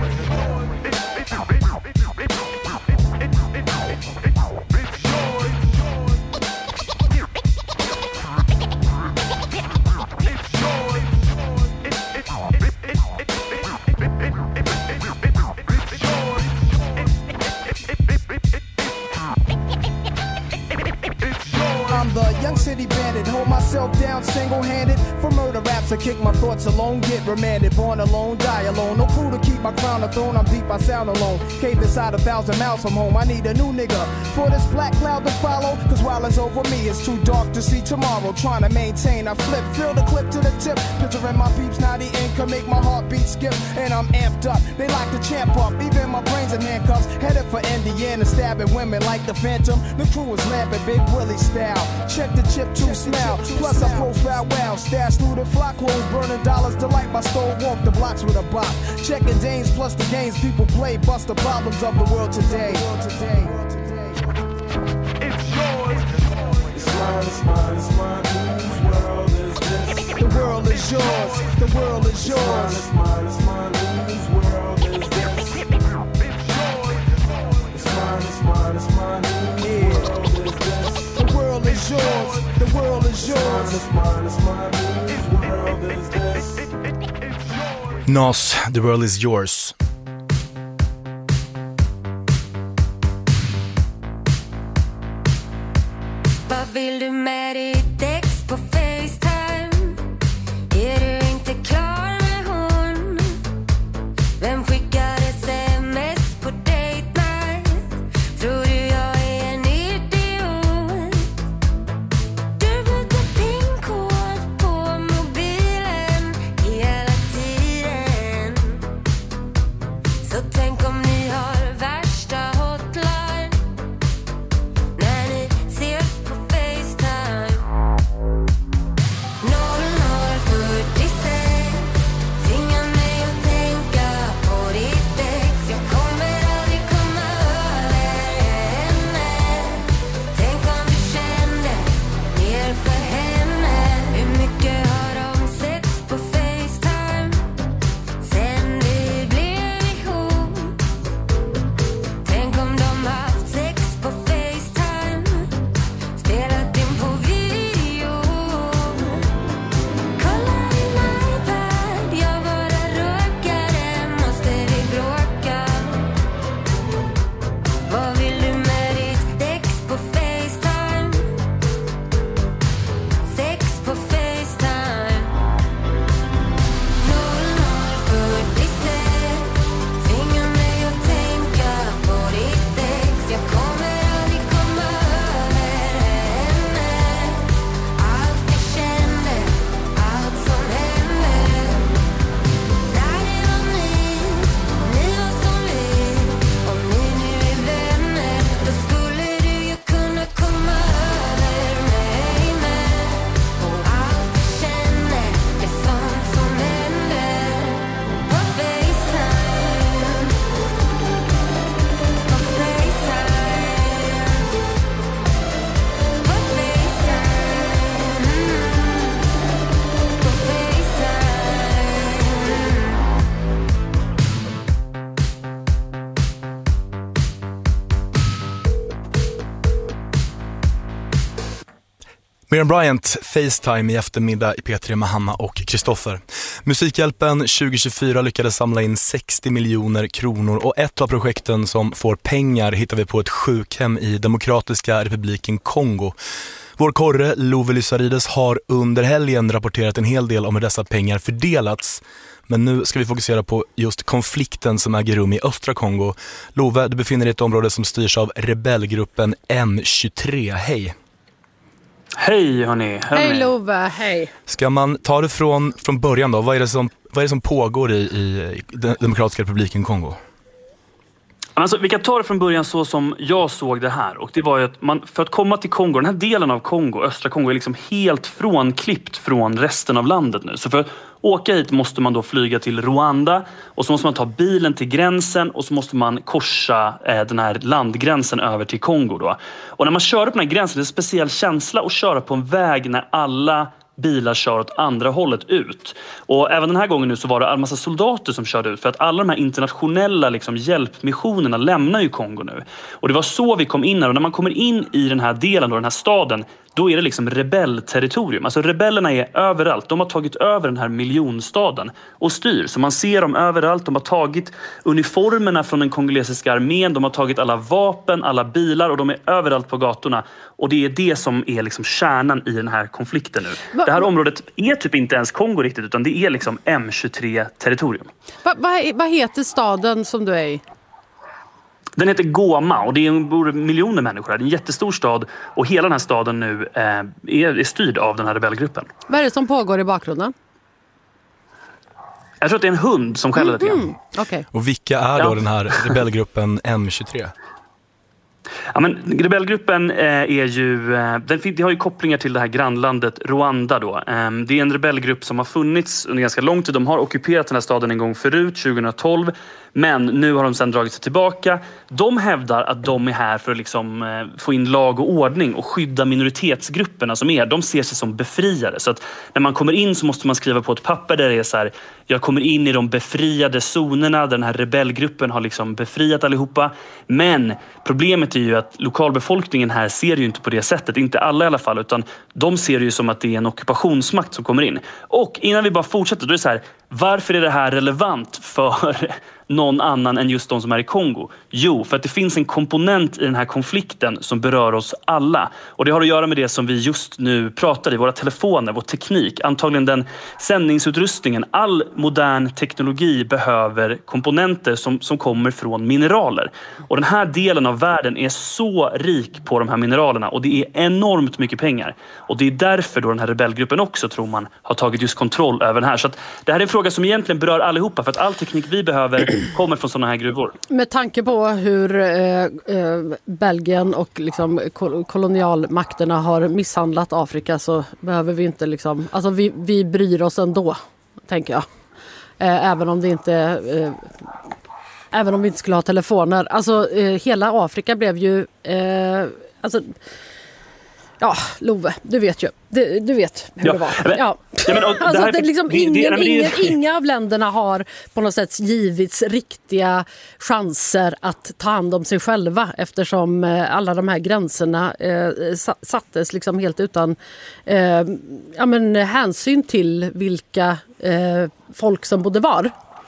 I'm the young city bandit, hold myself down single-handed. For murder raps, I kick my thoughts alone, get remanded. Born alone, die alone, no crew to keep my crown a throne. I'm deep, I sound alone. Cave inside 1,000 miles from home. I need a new nigga for this black cloud to follow. Cause while it's over me, it's too dark to see tomorrow. Trying to maintain, I flip, fill the clip to the tip. Picturing my peeps, now the ink can make my heartbeat skip. And I'm amped up, they like to champ up. Even my brains in handcuffs, headed for Indiana, stabbing women like the Phantom. The crew is laughing, Big Willie style. Check the chip to smell. Plus I profile well, stash through the flock clothes, burning dollars to light my stove. Walk the blocks with a bop. Checking Danes plus the games people play. Bust the problems of the world today. It's yours. It's mine, it's mine, it's mine. Whose world is this? The world is yours. The world is yours. It's mine, it's mine, it's mine. Whose world is this? It's yours. It's mine, it's mine, it's mine. Whose world is this? The world is yours. The world is yours. It's mine, it's mine, whose world is this? Nas, The World Is Yours. Vad vill du med ditt ex på FaceTime? Är du inte klar med hon? Vem skickar sms på date night? Tror du jag är en idiot? Du byter pinkod på mobilen hela tiden. Så tänk om ni har värsta hotline när ni ses på FaceTime. 0046 tvingar mig att tänka på ditt ex. Jag kommer aldrig komma över henne. Tänk om du kände mer för henne. Hur mycket har de sett på FaceTime sen vi blev ihop? Tänk om de haft sex på FaceTime, spelat in på video. Kolla i my iPad, jag bara råkade. Måste vi bråka? Vad vill du med ditt ex på FaceTime? Sex på FaceTime. 0046 tvingar mig att tänka på ditt ex. Jag kommer aldrig komma över henne. Allt vi kände, allt som hände. När det var ni var som vi. Om ni nu är vänner, då skulle du ju kunna komma över mig med. Och allt vi kände, det är sånt som hände på FaceTime. På FaceTime. På FaceTime. På Miriam Bryant, FaceTime i eftermiddag i P3 med Hanna och Kristoffer. Musikhjälpen 2024 lyckades samla in 60 miljoner kronor och ett av projekten som får pengar hittar vi på ett sjukhem i Demokratiska republiken Kongo. Vår korre Love Lysarides har under helgen rapporterat en hel del om hur dessa pengar fördelats. Men nu ska vi fokusera på just konflikten som äger rum i östra Kongo. Love, du befinner dig i ett område som styrs av rebellgruppen M23. Hej! Hej hörni. Hej Love, hej. Ska man ta det från början då? Vad är det som pågår i Demokratiska republiken Kongo? Alltså, vi kan ta det från början så som jag såg det här. Och det var ju att för att komma till Kongo, den här delen av Kongo, östra Kongo, är liksom helt frånklippt från resten av landet nu. Så för att åka hit måste man då flyga till Rwanda och så måste man ta bilen till gränsen och så måste man korsa den här landgränsen över till Kongo då. Och när man kör på den här gränsen, det är en speciell känsla att köra på en väg när alla bilar kör åt andra hållet ut. Och även den här gången nu så var det en massa soldater som körde ut för att alla de här internationella liksom hjälpmissionerna lämnar ju Kongo nu. Och det var så vi kom in här. Och när man kommer in i den här delen då, den här staden, då är det liksom rebellterritorium. Alltså rebellerna är överallt. De har tagit över den här miljonstaden och styr. Så man ser dem överallt. De har tagit uniformerna från den kongolesiska armén. De har tagit alla vapen, alla bilar och de är överallt på gatorna. Och det är det som är liksom kärnan i den här konflikten nu. Det här området är typ inte ens Kongo riktigt, utan det är liksom M23-territorium. Vad heter staden som du är i? Den heter Goma och det bor miljoner människor här. Det är en jättestor stad och hela den här staden nu är styrd av den här rebellgruppen. Vad är det som pågår i bakgrunden? Jag tror att det är en hund som skäller lite grann. Okay. Och vilka är då den här rebellgruppen M23? Ja, men rebellgruppen är ju, det har ju kopplingar till det här grannlandet Rwanda då. Det är en rebellgrupp som har funnits under ganska lång tid. De har ockuperat den här staden en gång förut, 2012. Men nu har de sedan dragit sig tillbaka. De hävdar att de är här för att liksom få in lag och ordning och skydda minoritetsgrupperna som är. De ser sig som befriare. Så att när man kommer in så måste man skriva på ett papper där det är så här: jag kommer in i de befriade zonerna där den här rebellgruppen har liksom befriat allihopa. Men problemet är ju att lokalbefolkningen här ser ju inte på det sättet. Inte alla i alla fall, utan de ser ju som att det är en ockupationsmakt som kommer in. Och innan vi bara fortsätter, då är det så här: varför är det här relevant för någon annan än just de som är i Kongo? Jo, för att det finns en komponent i den här konflikten som berör oss alla. Och det har att göra med det som vi just nu pratar i, våra telefoner, vår teknik. Antagligen den sändningsutrustningen. All modern teknologi behöver komponenter som kommer från mineraler. Och den här delen av världen är så rik på de här mineralerna och det är enormt mycket pengar. Och det är därför då den här rebellgruppen också, tror man, har tagit just kontroll över den här. Så att det här är en fråga som egentligen berör allihopa, för att all teknik vi behöver kommer från sådana här gruvor. Med tanke på hur Belgien och liksom kolonialmakterna har misshandlat Afrika så behöver vi inte liksom, alltså vi bryr oss ändå, tänker jag. Även om det inte även om vi inte skulle ha telefoner. Alltså hela Afrika blev ju alltså ja, Love, du vet ju. Du vet hur det var. Ja. Alltså det liksom inga av länderna har på något sätt givits riktiga chanser att ta hand om sig själva, eftersom alla de här gränserna sattes liksom helt utan hänsyn till vilka folk som bodde var.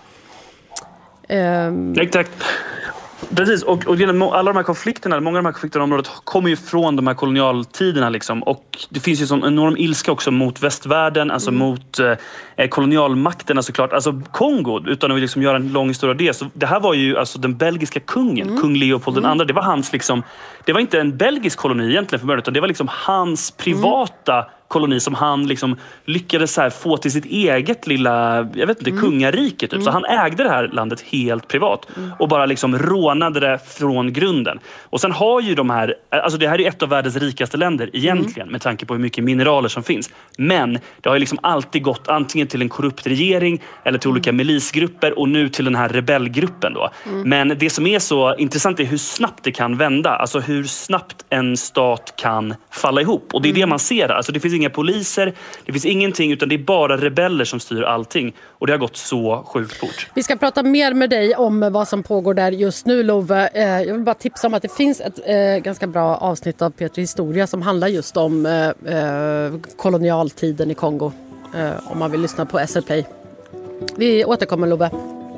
Exakt. Precis, och alla de här konflikterna, många av de här konflikterna i området kommer ju från de här kolonialtiderna liksom. Och det finns ju sån enorm ilska också mot västvärlden, alltså mot kolonialmakterna såklart. Alltså Kongo, utan att liksom göra en lång historia av det, så det här var ju alltså den belgiska kungen, kung Leopold II. Det var hans liksom, det var inte en belgisk koloni egentligen för början, utan det var liksom hans privata koloni som han liksom lyckades så här få till sitt eget lilla, jag vet inte, kungariket typ. Så han ägde det här landet helt privat och bara liksom rånade det från grunden. Och sen har ju de här, alltså det här är ett av världens rikaste länder egentligen, med tanke på hur mycket mineraler som finns. Men det har ju liksom alltid gått antingen till en korrupt regering eller till olika milisgrupper och nu till den här rebellgruppen då. Men det som är så intressant är hur snabbt det kan vända. Alltså hur snabbt en stat kan falla ihop. Och det är det man ser. Alltså det finns inga poliser, det finns ingenting, utan det är bara rebeller som styr allting. Och det har gått så sjukt fort. Vi ska prata mer med dig om vad som pågår där just nu, Love. Jag vill bara tipsa om att det finns ett ganska bra avsnitt av P3 Historia som handlar just om kolonialtiden i Kongo. Om man vill lyssna på SR Play. Vi återkommer, Love.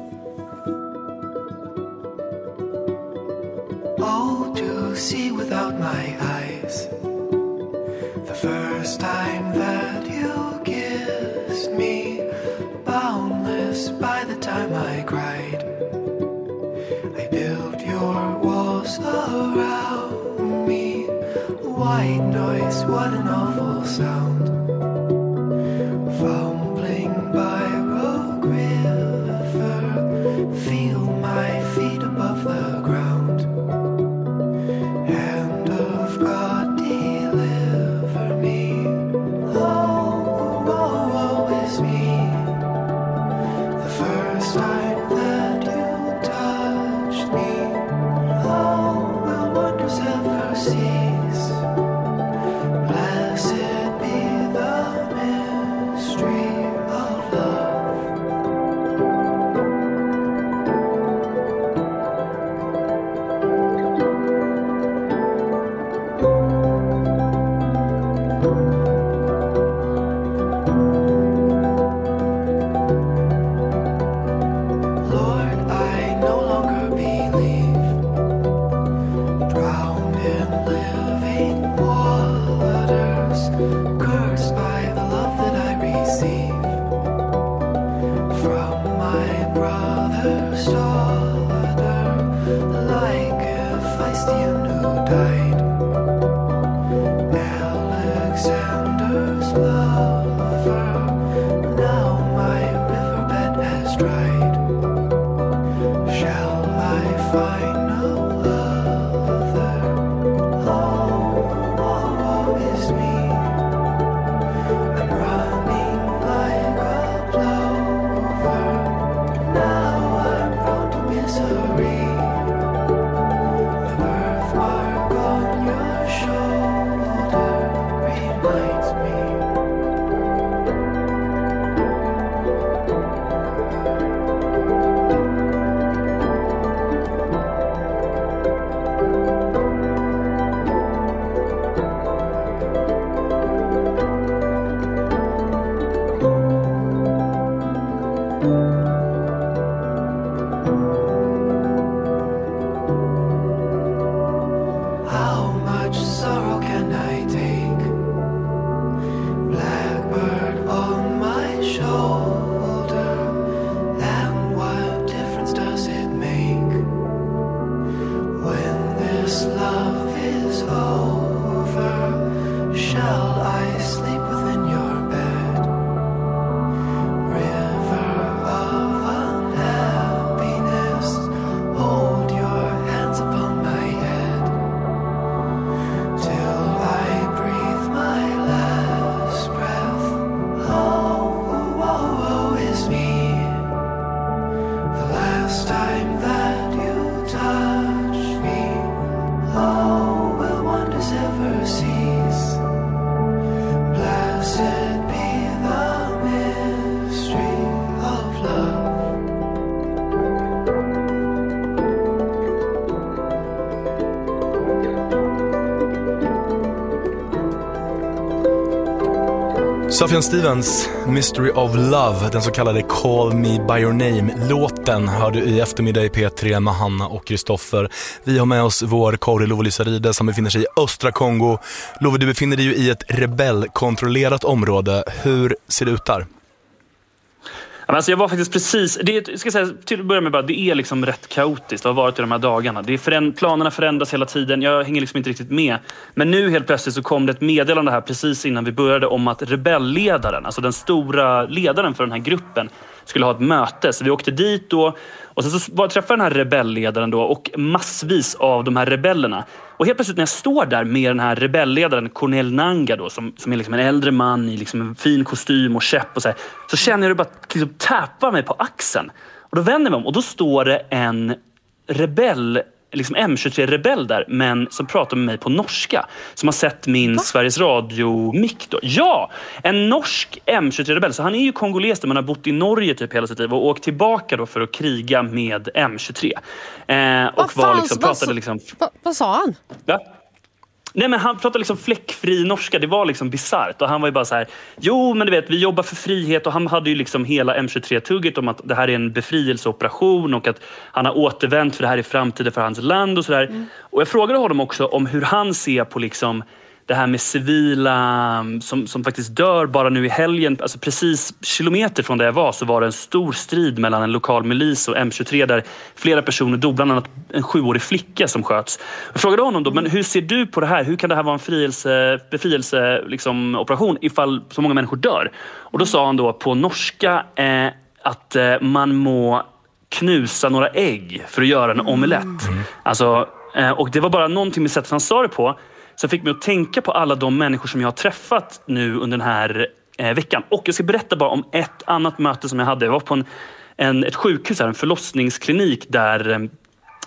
Oh, to see without my eyes. The first time that you kissed me, boundless by the time I cried. I built your walls around me. White noise, what an awful sound. Fumbling by Rogue River, feel my feet above the ground. Hand of God, deliver me. Oh, oh, oh, is me. The first time that you touched me. Oh, will wonders ever cease? Bless Sufjan Stevens, Mystery of Love, den så kallade Call Me By Your Name-låten hör du i eftermiddag i P3 med Hanna och Kristoffer. Vi har med oss vår Kori Love Lysaride som befinner sig i östra Kongo. Love, du befinner dig ju i ett rebellkontrollerat område. Hur ser det ut där? Alltså jag var faktiskt precis, ska säga, till att börja med bara, det är liksom rätt kaotiskt att ha varit i de här dagarna. Planerna förändras hela tiden, jag hänger liksom inte riktigt med. Men nu helt plötsligt så kom det ett meddelande här precis innan vi började om att rebellledaren, alltså den stora ledaren för den här gruppen, skulle ha ett möte. Så vi åkte dit då och sen så träffade den här rebellledaren då och massvis av de här rebellerna. Och helt plötsligt när jag står där med den här rebellledaren Cornel Nanga då, som är liksom en äldre man i liksom en fin kostym och käpp och så känner jag det bara liksom täpa mig på axeln. Och då vänder jag mig om och då står det en rebell, liksom M23-rebell där, men som pratar med mig på norska, som har sett min Sveriges Radio-mick då. Ja, en norsk M23-rebell. Så han är ju kongoles, men har bott i Norge typ hela sitt liv och åkt tillbaka då för att kriga med M23. Vad sa han? Ja. Nej, men han pratade liksom fläckfri norska. Det var liksom bizarrt. Och han var ju bara så här, jo men du vet, vi jobbar för frihet. Och han hade ju liksom hela M23-tugget om att det här är en befrielseoperation och att han har återvänt för det här i framtiden för hans land och sådär. Och jag frågade honom också om hur han ser på liksom det här med civila som faktiskt dör bara nu i helgen. Alltså precis kilometer från där jag var så var det en stor strid mellan en lokal milis och M23 där flera personer dog, bland annat en 7-årig flicka som sköts. Jag frågade honom då, men hur ser du på det här? Hur kan det här vara en befrielse liksom, operation ifall så många människor dör? Och då sa han då på norska att man må knusa några ägg för att göra en omelett. Alltså, och det var bara någonting med sättet han sa det på. Så fick mig att tänka på alla de människor som jag har träffat nu under den här veckan. Och jag ska berätta bara om ett annat möte som jag hade. Jag var på ett sjukhus här, en förlossningsklinik där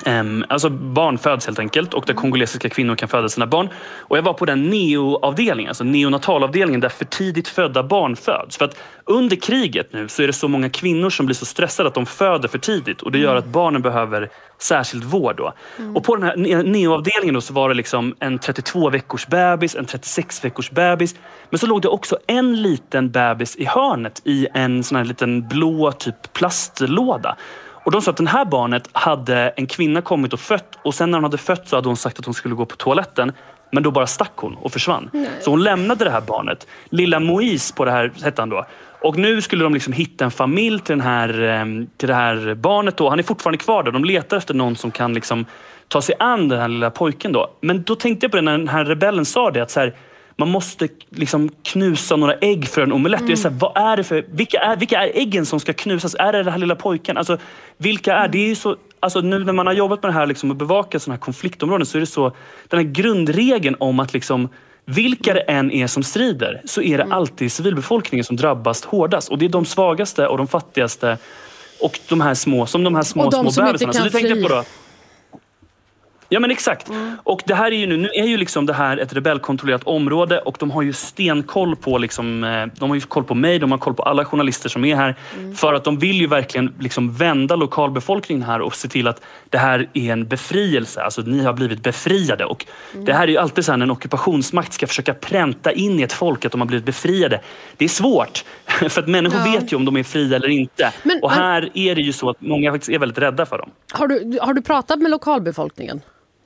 Alltså barn föds helt enkelt och där kongolesiska kvinnor kan föda sina barn. Och jag var på den neoavdelningen, alltså neonatalavdelningen där för tidigt födda barn föds. För att under kriget nu så är det så många kvinnor som blir så stressade att de föder för tidigt. Och det gör att barnen behöver särskild vård då. Och på den här neoavdelningen då så var det liksom en 32 veckors bebis, en 36 veckors bebis. Men så låg det också en liten bebis i hörnet i en sån här liten blå typ plastlåda. Och de sa att den här barnet hade en kvinna kommit och fött. Och sen när hon hade fött så hade hon sagt att hon skulle gå på toaletten. Men då bara stack hon och försvann. Nej. Så hon lämnade det här barnet. Lilla Moise på det här hette han då. Och nu skulle de liksom hitta en familj till det här barnet då. Han är fortfarande kvar där. De letar efter någon som kan liksom ta sig an den här lilla pojken då. Men då tänkte jag på det när den här rebellen sa det. Att så här, man måste liksom knusa några ägg för en omelett. Det är så här, vad är det för, vilka är äggen som ska knusas? Är det den här lilla pojken? Alltså, vilka är det? Är ju så, alltså, nu när man har jobbat med det här liksom, och bevakat sådana här konfliktområden så är det så, den här grundregeln om att liksom, vilka det än är som strider så är det alltid civilbefolkningen som drabbas hårdast. Och det är de svagaste och de fattigaste och de här små bebisarna. Så det tänkte jag på då. Ja men exakt. Och det här är ju nu är ju liksom det här ett rebellkontrollerat område och de har ju stenkoll på liksom, de har ju koll på mig, de har koll på alla journalister som är här för att de vill ju verkligen liksom vända lokalbefolkningen här och se till att det här är en befrielse, alltså ni har blivit befriade och det här är ju alltid så här när en ockupationsmakt ska försöka pränta in i ett folk att de har blivit befriade. Det är svårt för att människor vet ju om de är fria eller inte. Och här är det ju så att många faktiskt är väldigt rädda för dem. Har du pratat med lokalbefolkningen?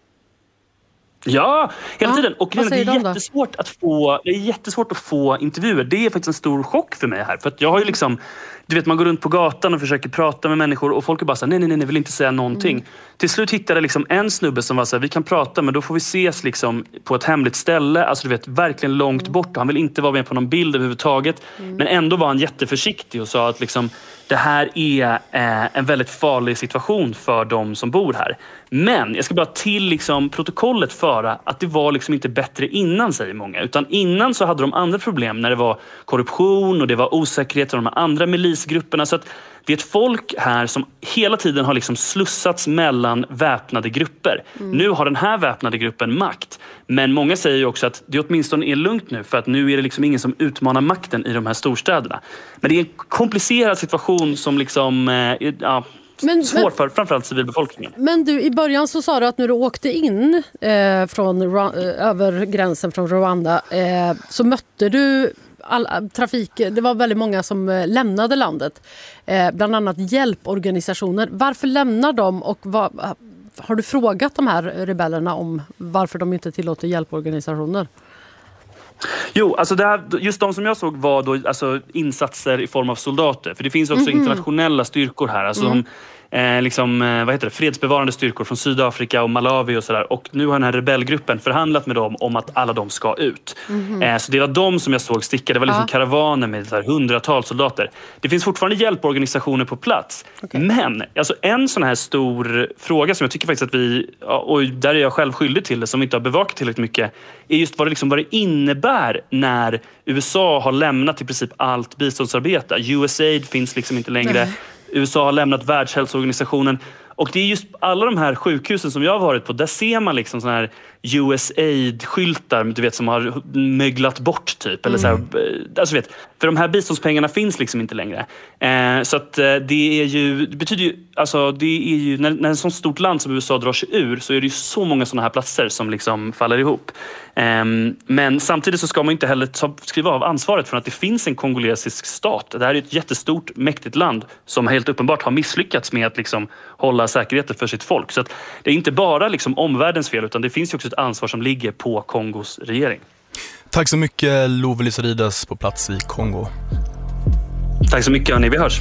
Ja, hela tiden. Och det är jättesvårt att få intervjuer. Det är faktiskt en stor chock för mig här. För att jag har ju liksom, du vet man går runt på gatan och försöker prata med människor och folk är bara så här, nej, vill inte säga någonting. Till slut hittade jag liksom en snubbe som var så här, vi kan prata men då får vi ses liksom på ett hemligt ställe. Alltså du vet, verkligen långt bort. Han vill inte vara med på någon bild överhuvudtaget. Men ändå var han jätteförsiktig och sa att liksom, det här är en väldigt farlig situation för de som bor här. Men jag ska bara till liksom protokollet föra att det var liksom inte bättre innan, säger många. Utan innan så hade de andra problem när det var korruption och det var osäkerhet och de andra milisgrupperna. Så att det är ett folk här som hela tiden har liksom slussats mellan väpnade grupper. Nu har den här väpnade gruppen makt. Men många säger ju också att det åtminstone är lugnt nu för att nu är det liksom ingen som utmanar makten i de här storstäderna. Men det är en komplicerad situation som liksom svår för framförallt civilbefolkningen. Men du, i början så sa du att när du åkte in över gränsen från Rwanda så mötte du trafik. Det var väldigt många som lämnade landet. Bland annat hjälporganisationer. Varför lämnar de och har du frågat de här rebellerna om varför de inte tillåter hjälporganisationer? Jo, alltså just de som jag såg var då, alltså, insatser i form av soldater. För det finns också internationella styrkor här. Alltså fredsbevarande styrkor från Sydafrika och Malawi och sådär. Och nu har den här rebellgruppen förhandlat med dem om att alla de ska ut. Så det var de som jag såg sticka. Det var liksom karavaner med så här, hundratals soldater. Det finns fortfarande hjälporganisationer på plats. Men alltså, en sån här stor fråga som jag tycker faktiskt att vi, och där är jag själv skyldig till det, som inte har bevakat tillräckligt mycket, är just vad det innebär när USA har lämnat i princip allt biståndsarbete. USAID finns liksom inte längre. USA har lämnat Världshälsoorganisationen. Och det är just alla de här sjukhusen som jag har varit på, där ser man liksom såna här USAID-skyltar, du vet, som har möglat bort typ. Eller så här, alltså vet, för de här biståndspengarna finns liksom inte längre. Så att det betyder ju, alltså det är ju, när en sån stort land som USA drar sig ur så är det ju så många såna här platser som liksom faller ihop. Men samtidigt så ska man inte heller skriva av ansvaret för att det finns en kongolesisk stat. Det här är ett jättestort, mäktigt land som helt uppenbart har misslyckats med att liksom hålla säkerheten för sitt folk. Så att det är inte bara liksom omvärldens fel, utan det finns ju också ett ansvar som ligger på Kongos regering. Tack så mycket, Love Lissarides på plats i Kongo. Tack så mycket, hörni. Vi hörs.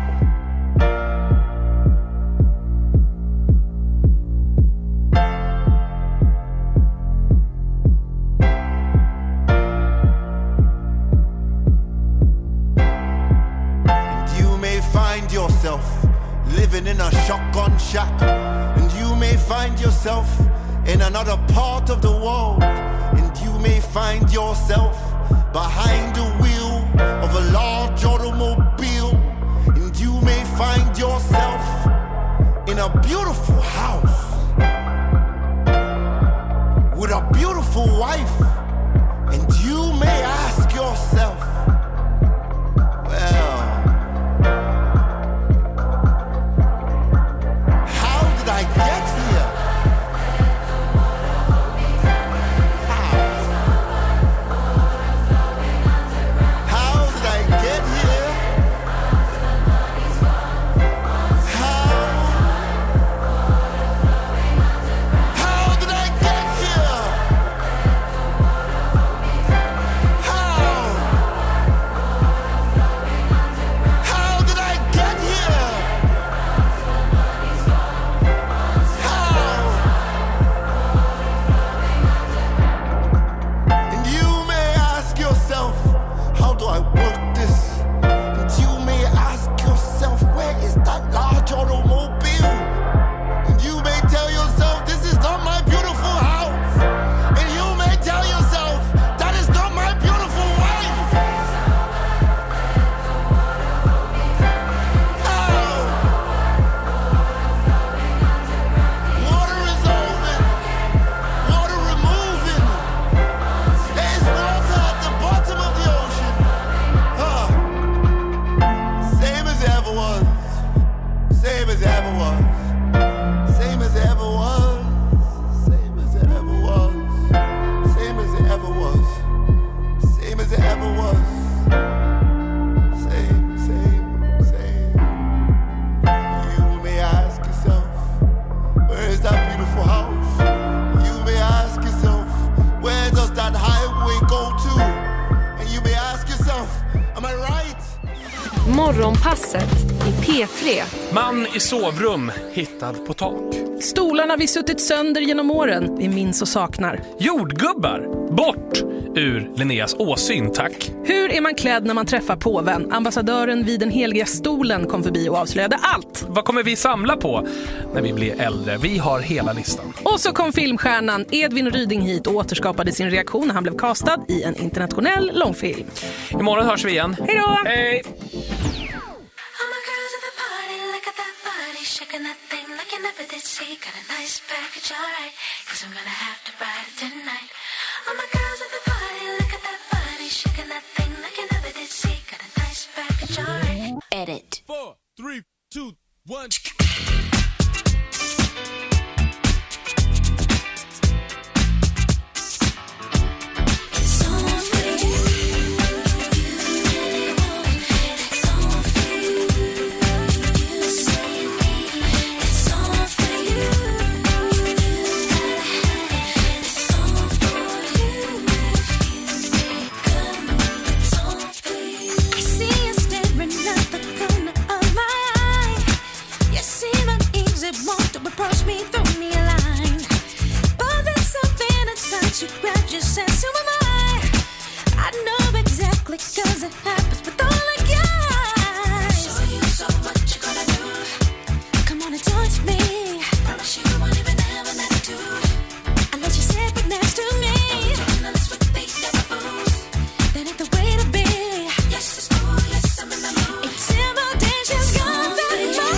Living in a shotgun shack, and you may find yourself in another part of the world, and you may find yourself behind the wheel of a large automobile, and you may find yourself in a beautiful house Morgonpasset i P3. Man i sovrum hittad på tak. Stolarna vi suttit sönder genom åren, vi minns och saknar. Jordgubbar, bort ur Linneas åsyn, tack. Hur är man klädd när man träffar påven? Ambassadören vid den heliga stolen kom förbi och avslöjade allt. Vad kommer vi samla på när vi blir äldre? Vi har hela listan. Och så kom filmstjärnan Edvin Ryding hit och återskapade sin reaktion när han blev castad i en internationell långfilm. Imorgon hörs vi igen. Hej då! Hej! Shaking that thing like you never did see. Got a nice package, alright, 'cause I'm gonna have to ride it tonight. All my girls at the party, look at that body. Shaking that thing like you never did see. Got a nice package, alright. Edit. 4, 3, 2, 1. Approach me, throw me a line. But there's something inside you, grab your sense. Who am I know exactly 'cause it happens with all the guys. Show you so much you gotta do. Come on and touch me. Promise you won't even have an attitude. Unless you sit right next to me. Don't join us with the other fools. That ain't the way to be. Yes, it's cool, yes, I'm in the mood. Intimidation's gone very far.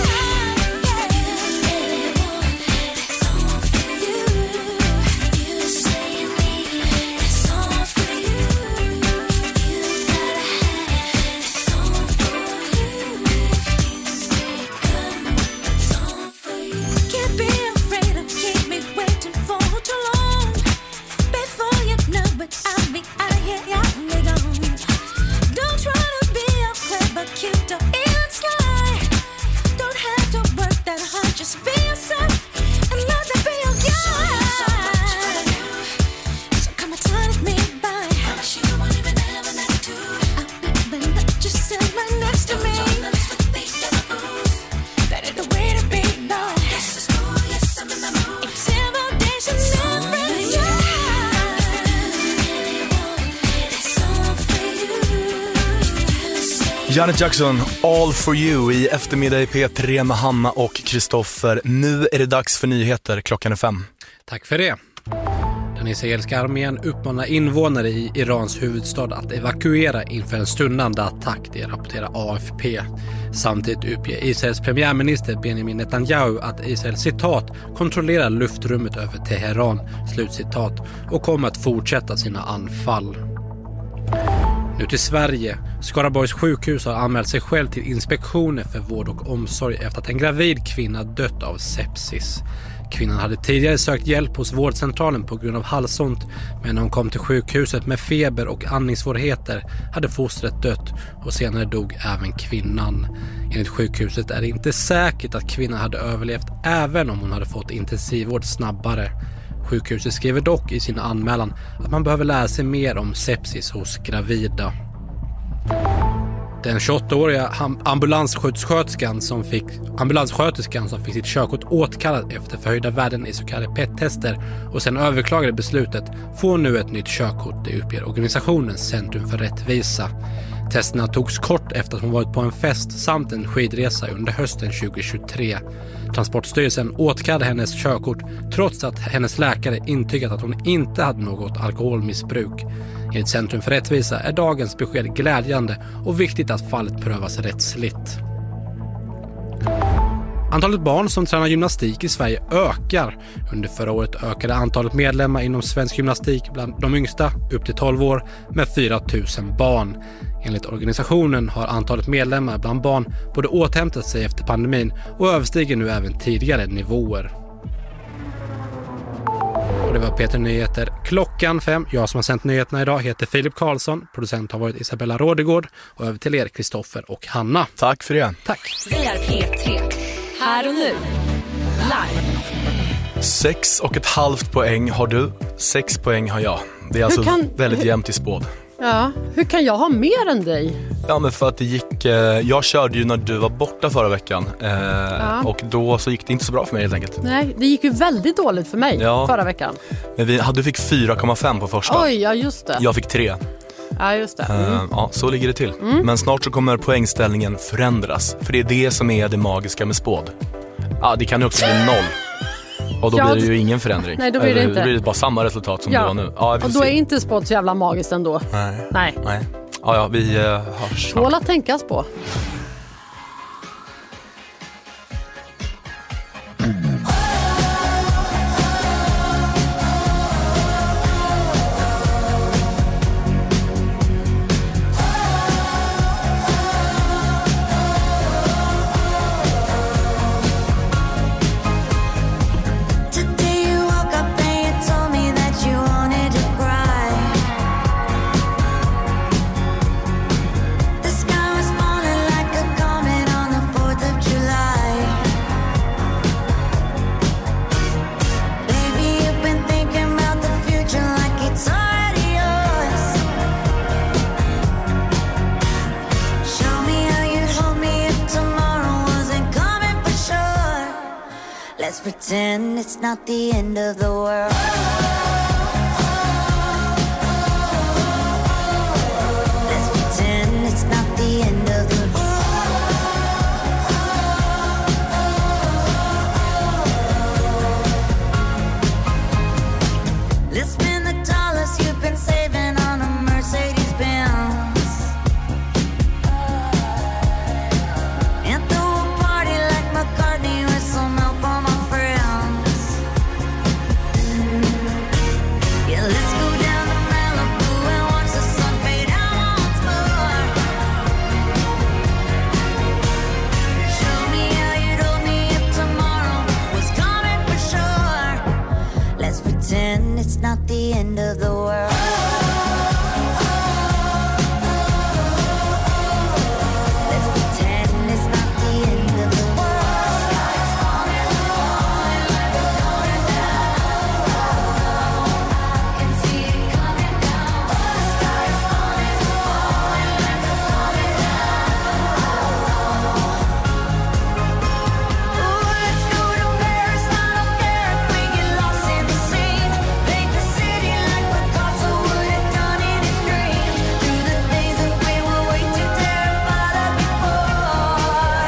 Janet Jackson, All for you i eftermiddag i P3 med Hanna och Kristoffer. Nu är det dags för nyheter, klockan är 5. Tack för det. Den israeliska armén uppmanar invånare i Irans huvudstad att evakuera inför en stundande attack, det rapporterar AFP. Samtidigt uppger Israels premiärminister Benjamin Netanyahu att Israel, citat, kontrollerar luftrummet över Teheran, slutcitat, och kommer att fortsätta sina anfall. Nu till Sverige. Skaraborgs sjukhus har anmält sig själv till inspektioner för vård och omsorg efter att en gravid kvinna dött av sepsis. Kvinnan hade tidigare sökt hjälp hos vårdcentralen på grund av halsont, men när hon kom till sjukhuset med feber och andningssvårigheter hade fostret dött och senare dog även kvinnan. Enligt sjukhuset är det inte säkert att kvinnan hade överlevt även om hon hade fått intensivvård snabbare. Sjukhuset skriver dock i sin anmälan att man behöver lära sig mer om sepsis hos gravida. Den 28-åriga ambulanssköterskan som fick sitt körkort återkallat efter förhöjda värden i så kallade PET-tester och sen överklagade beslutet får nu ett nytt körkort, det uppger organisationen Centrum för rättvisa. Testerna togs kort efter att hon varit på en fest samt en skidresa under hösten 2023. Transportstyrelsen återkallade hennes körkort trots att hennes läkare intygat att hon inte hade något alkoholmissbruk. Enligt Centrum för rättvisa är dagens besked glädjande och viktigt att fallet prövas rättsligt. Antalet barn som tränar gymnastik i Sverige ökar. Under förra året ökade antalet medlemmar inom svensk gymnastik bland de yngsta upp till 12 år med 4 000 barn. Enligt organisationen har antalet medlemmar bland barn både återhämtat sig efter pandemin och överstiger nu även tidigare nivåer. Och det var Peter Nyheter klockan 5. Jag som har sänt nyheterna idag heter Filip Karlsson. Producent har varit Isabella Rådegård. Och över till er, Kristoffer och Hanna. Tack för det. Tack. Vi är P3. Här och nu. Live. 6,5 poäng har du. 6 poäng har jag. Det är alltså väldigt jämnt i spåd. Ja, hur kan jag ha mer än dig? Ja, men för att det gick... jag körde ju när du var borta förra veckan. Och då så gick det inte så bra för mig helt enkelt. Nej, det gick ju väldigt dåligt för mig förra veckan. Men du fick 4,5 på första. Oj, ja just det. Jag fick 3. Ja, just det. Ja, så ligger det till. Men snart så kommer poängställningen förändras. För det är det som är det magiska med spåd. Ja, det kan ju också bli 0. Och då blir det ju ingen förändring. Nej, då blir det inte. Då blir det bara samma resultat som det var nu. Ja, och då är inte spåd så jävla magiskt ändå. Nej. Ja, vi hörs snart. Tål att tänkas på. Let's pretend it's not the end of the world. Let's pretend it's not the end of the world. Let's spend the dollars you've been saving on a Mercedes-Benz. And throw a party like McCartney with some help on my friends. Yeah, let's go down to Malibu and watch the sun fade out once more. Show me how you'd hold me if tomorrow was coming for sure. Let's pretend it's not the end of the world. Let's pretend it's not the end of the world. Sky's falling, falling like a going down. I can see it coming down. The sky's falling, falling like a going down. Ooh, let's go to Paris. I don't care if we get lost in the scene. Paint the city like Picasso would have done in his dream. Through the days that we were way too terrified of before.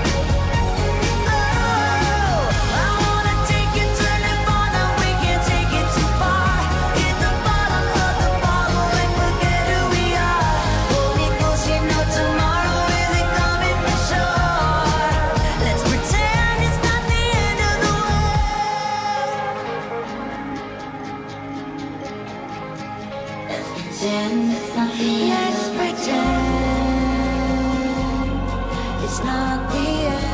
Oh, I wanna take you to Nirvana. We can't take it too far. Hit the bottom of the bottle and forget who we are. Hold me close, you know tomorrow isn't coming for sure. Let's pretend it's not the end of the world. Let's pretend it's not the end. Let's pretend it's not the end.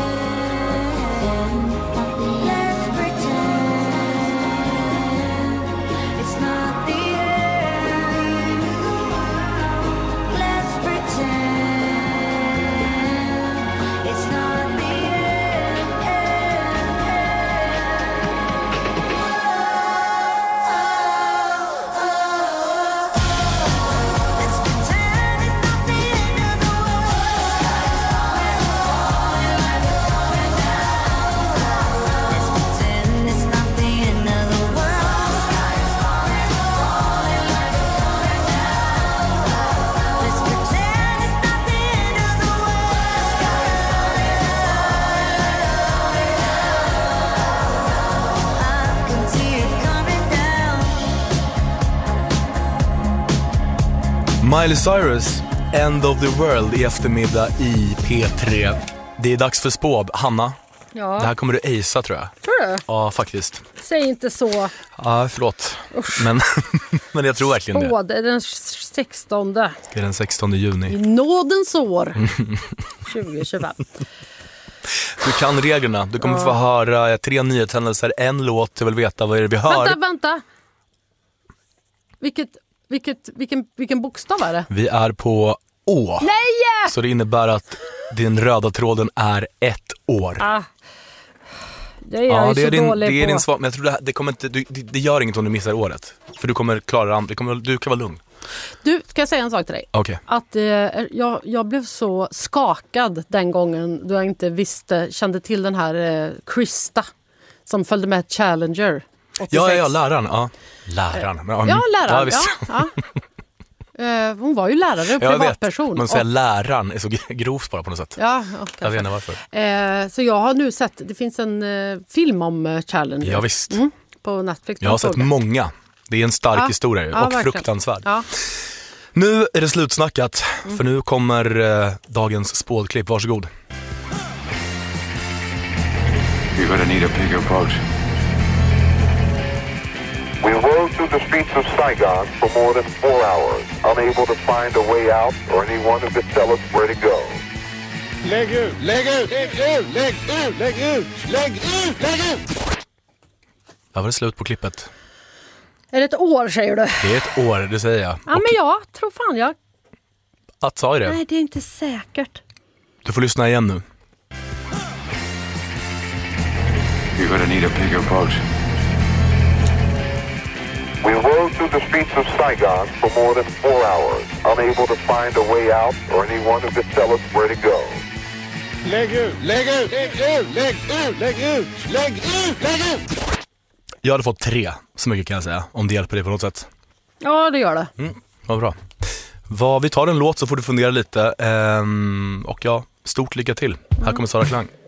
Let's pretend it's not the end. Let's pretend it's not the Let's pretend it's not the end of the world. Sky's falling, falling like a going down. Let's pretend it's not the end of the world. Sky's falling, falling like a going down. Let's pretend it's not the end of the world. Sky's falling, falling like a going down. I can see it coming down. Miley Cyrus, End of the World i eftermiddag i P3. Det är dags för spåd. Hanna, Ja. det här kommer du acea tror jag. Tror du? Ja, faktiskt. Säg inte så. Ja, förlåt. Men, men jag tror verkligen det. Spåd är den 16. Det är den 16 I juni. nådens år 2025. Du kan reglerna. Du kommer få höra 3 nyhetshändelser, en låt. Jag vill veta vad är det vi hör. Vänta. Vilken bokstav är det? Vi är på Å. Nej! Så det innebär att den röda tråden är 1 år. Det är jag ju så dålig det är på. din svar, men jag tror det kommer inte, det gör inget om du missar året. För du kommer klara det. Du kan vara lugn. Du, ska jag säga en sak till dig? Okej. Att jag blev så skakad den gången då jag inte kände till den här Krista som följde med Challenger 86. Ja, läraren. Ja, läraren. Ja, läraren. Hon var ju lärare och privatperson. Man säger läraren är så grovt bara på något sätt. Ja, jag vet inte varför. Så jag har nu sett, det finns en film om Challenger. Ja, visst. På Netflix. Jag har sett många. Det är en stark historia och verkligen. fruktansvärd. Ja. Nu är det slutsnackat, för nu kommer dagens spådklipp. Varsågod. You're gonna need a bigger boat. We rode through the streets of Saigon for more than 4 hours, unable to find a way out or anyone who could tell us where to go. Lägg ut, lägg ut, lägg ut, lägg ut, lägg ut, lägg ut, lägg ut! Ja, var det slut på klippet? Är det ett år, säger du? Det är ett år, det säger jag. Ja, men jag tror fan jag... Att sa det? Nej, det är inte säkert. Du får lyssna igen nu. You're gonna need a bigger boat. We rode through the streets of Saigon for more than 4 hours, unable to find a way out or anyone who could tell us where to go. Lägg ut, lägg ut, lägg ut, lägg ut, lägg ut, lägg ut, lägg ut! Jag hade fått 3, så mycket kan jag säga, om det hjälper dig på något sätt. Ja, det gör det. Vad bra. Vi tar en låt så får du fundera lite. Och ja, stort lycka till. Här kommer Sara Klang.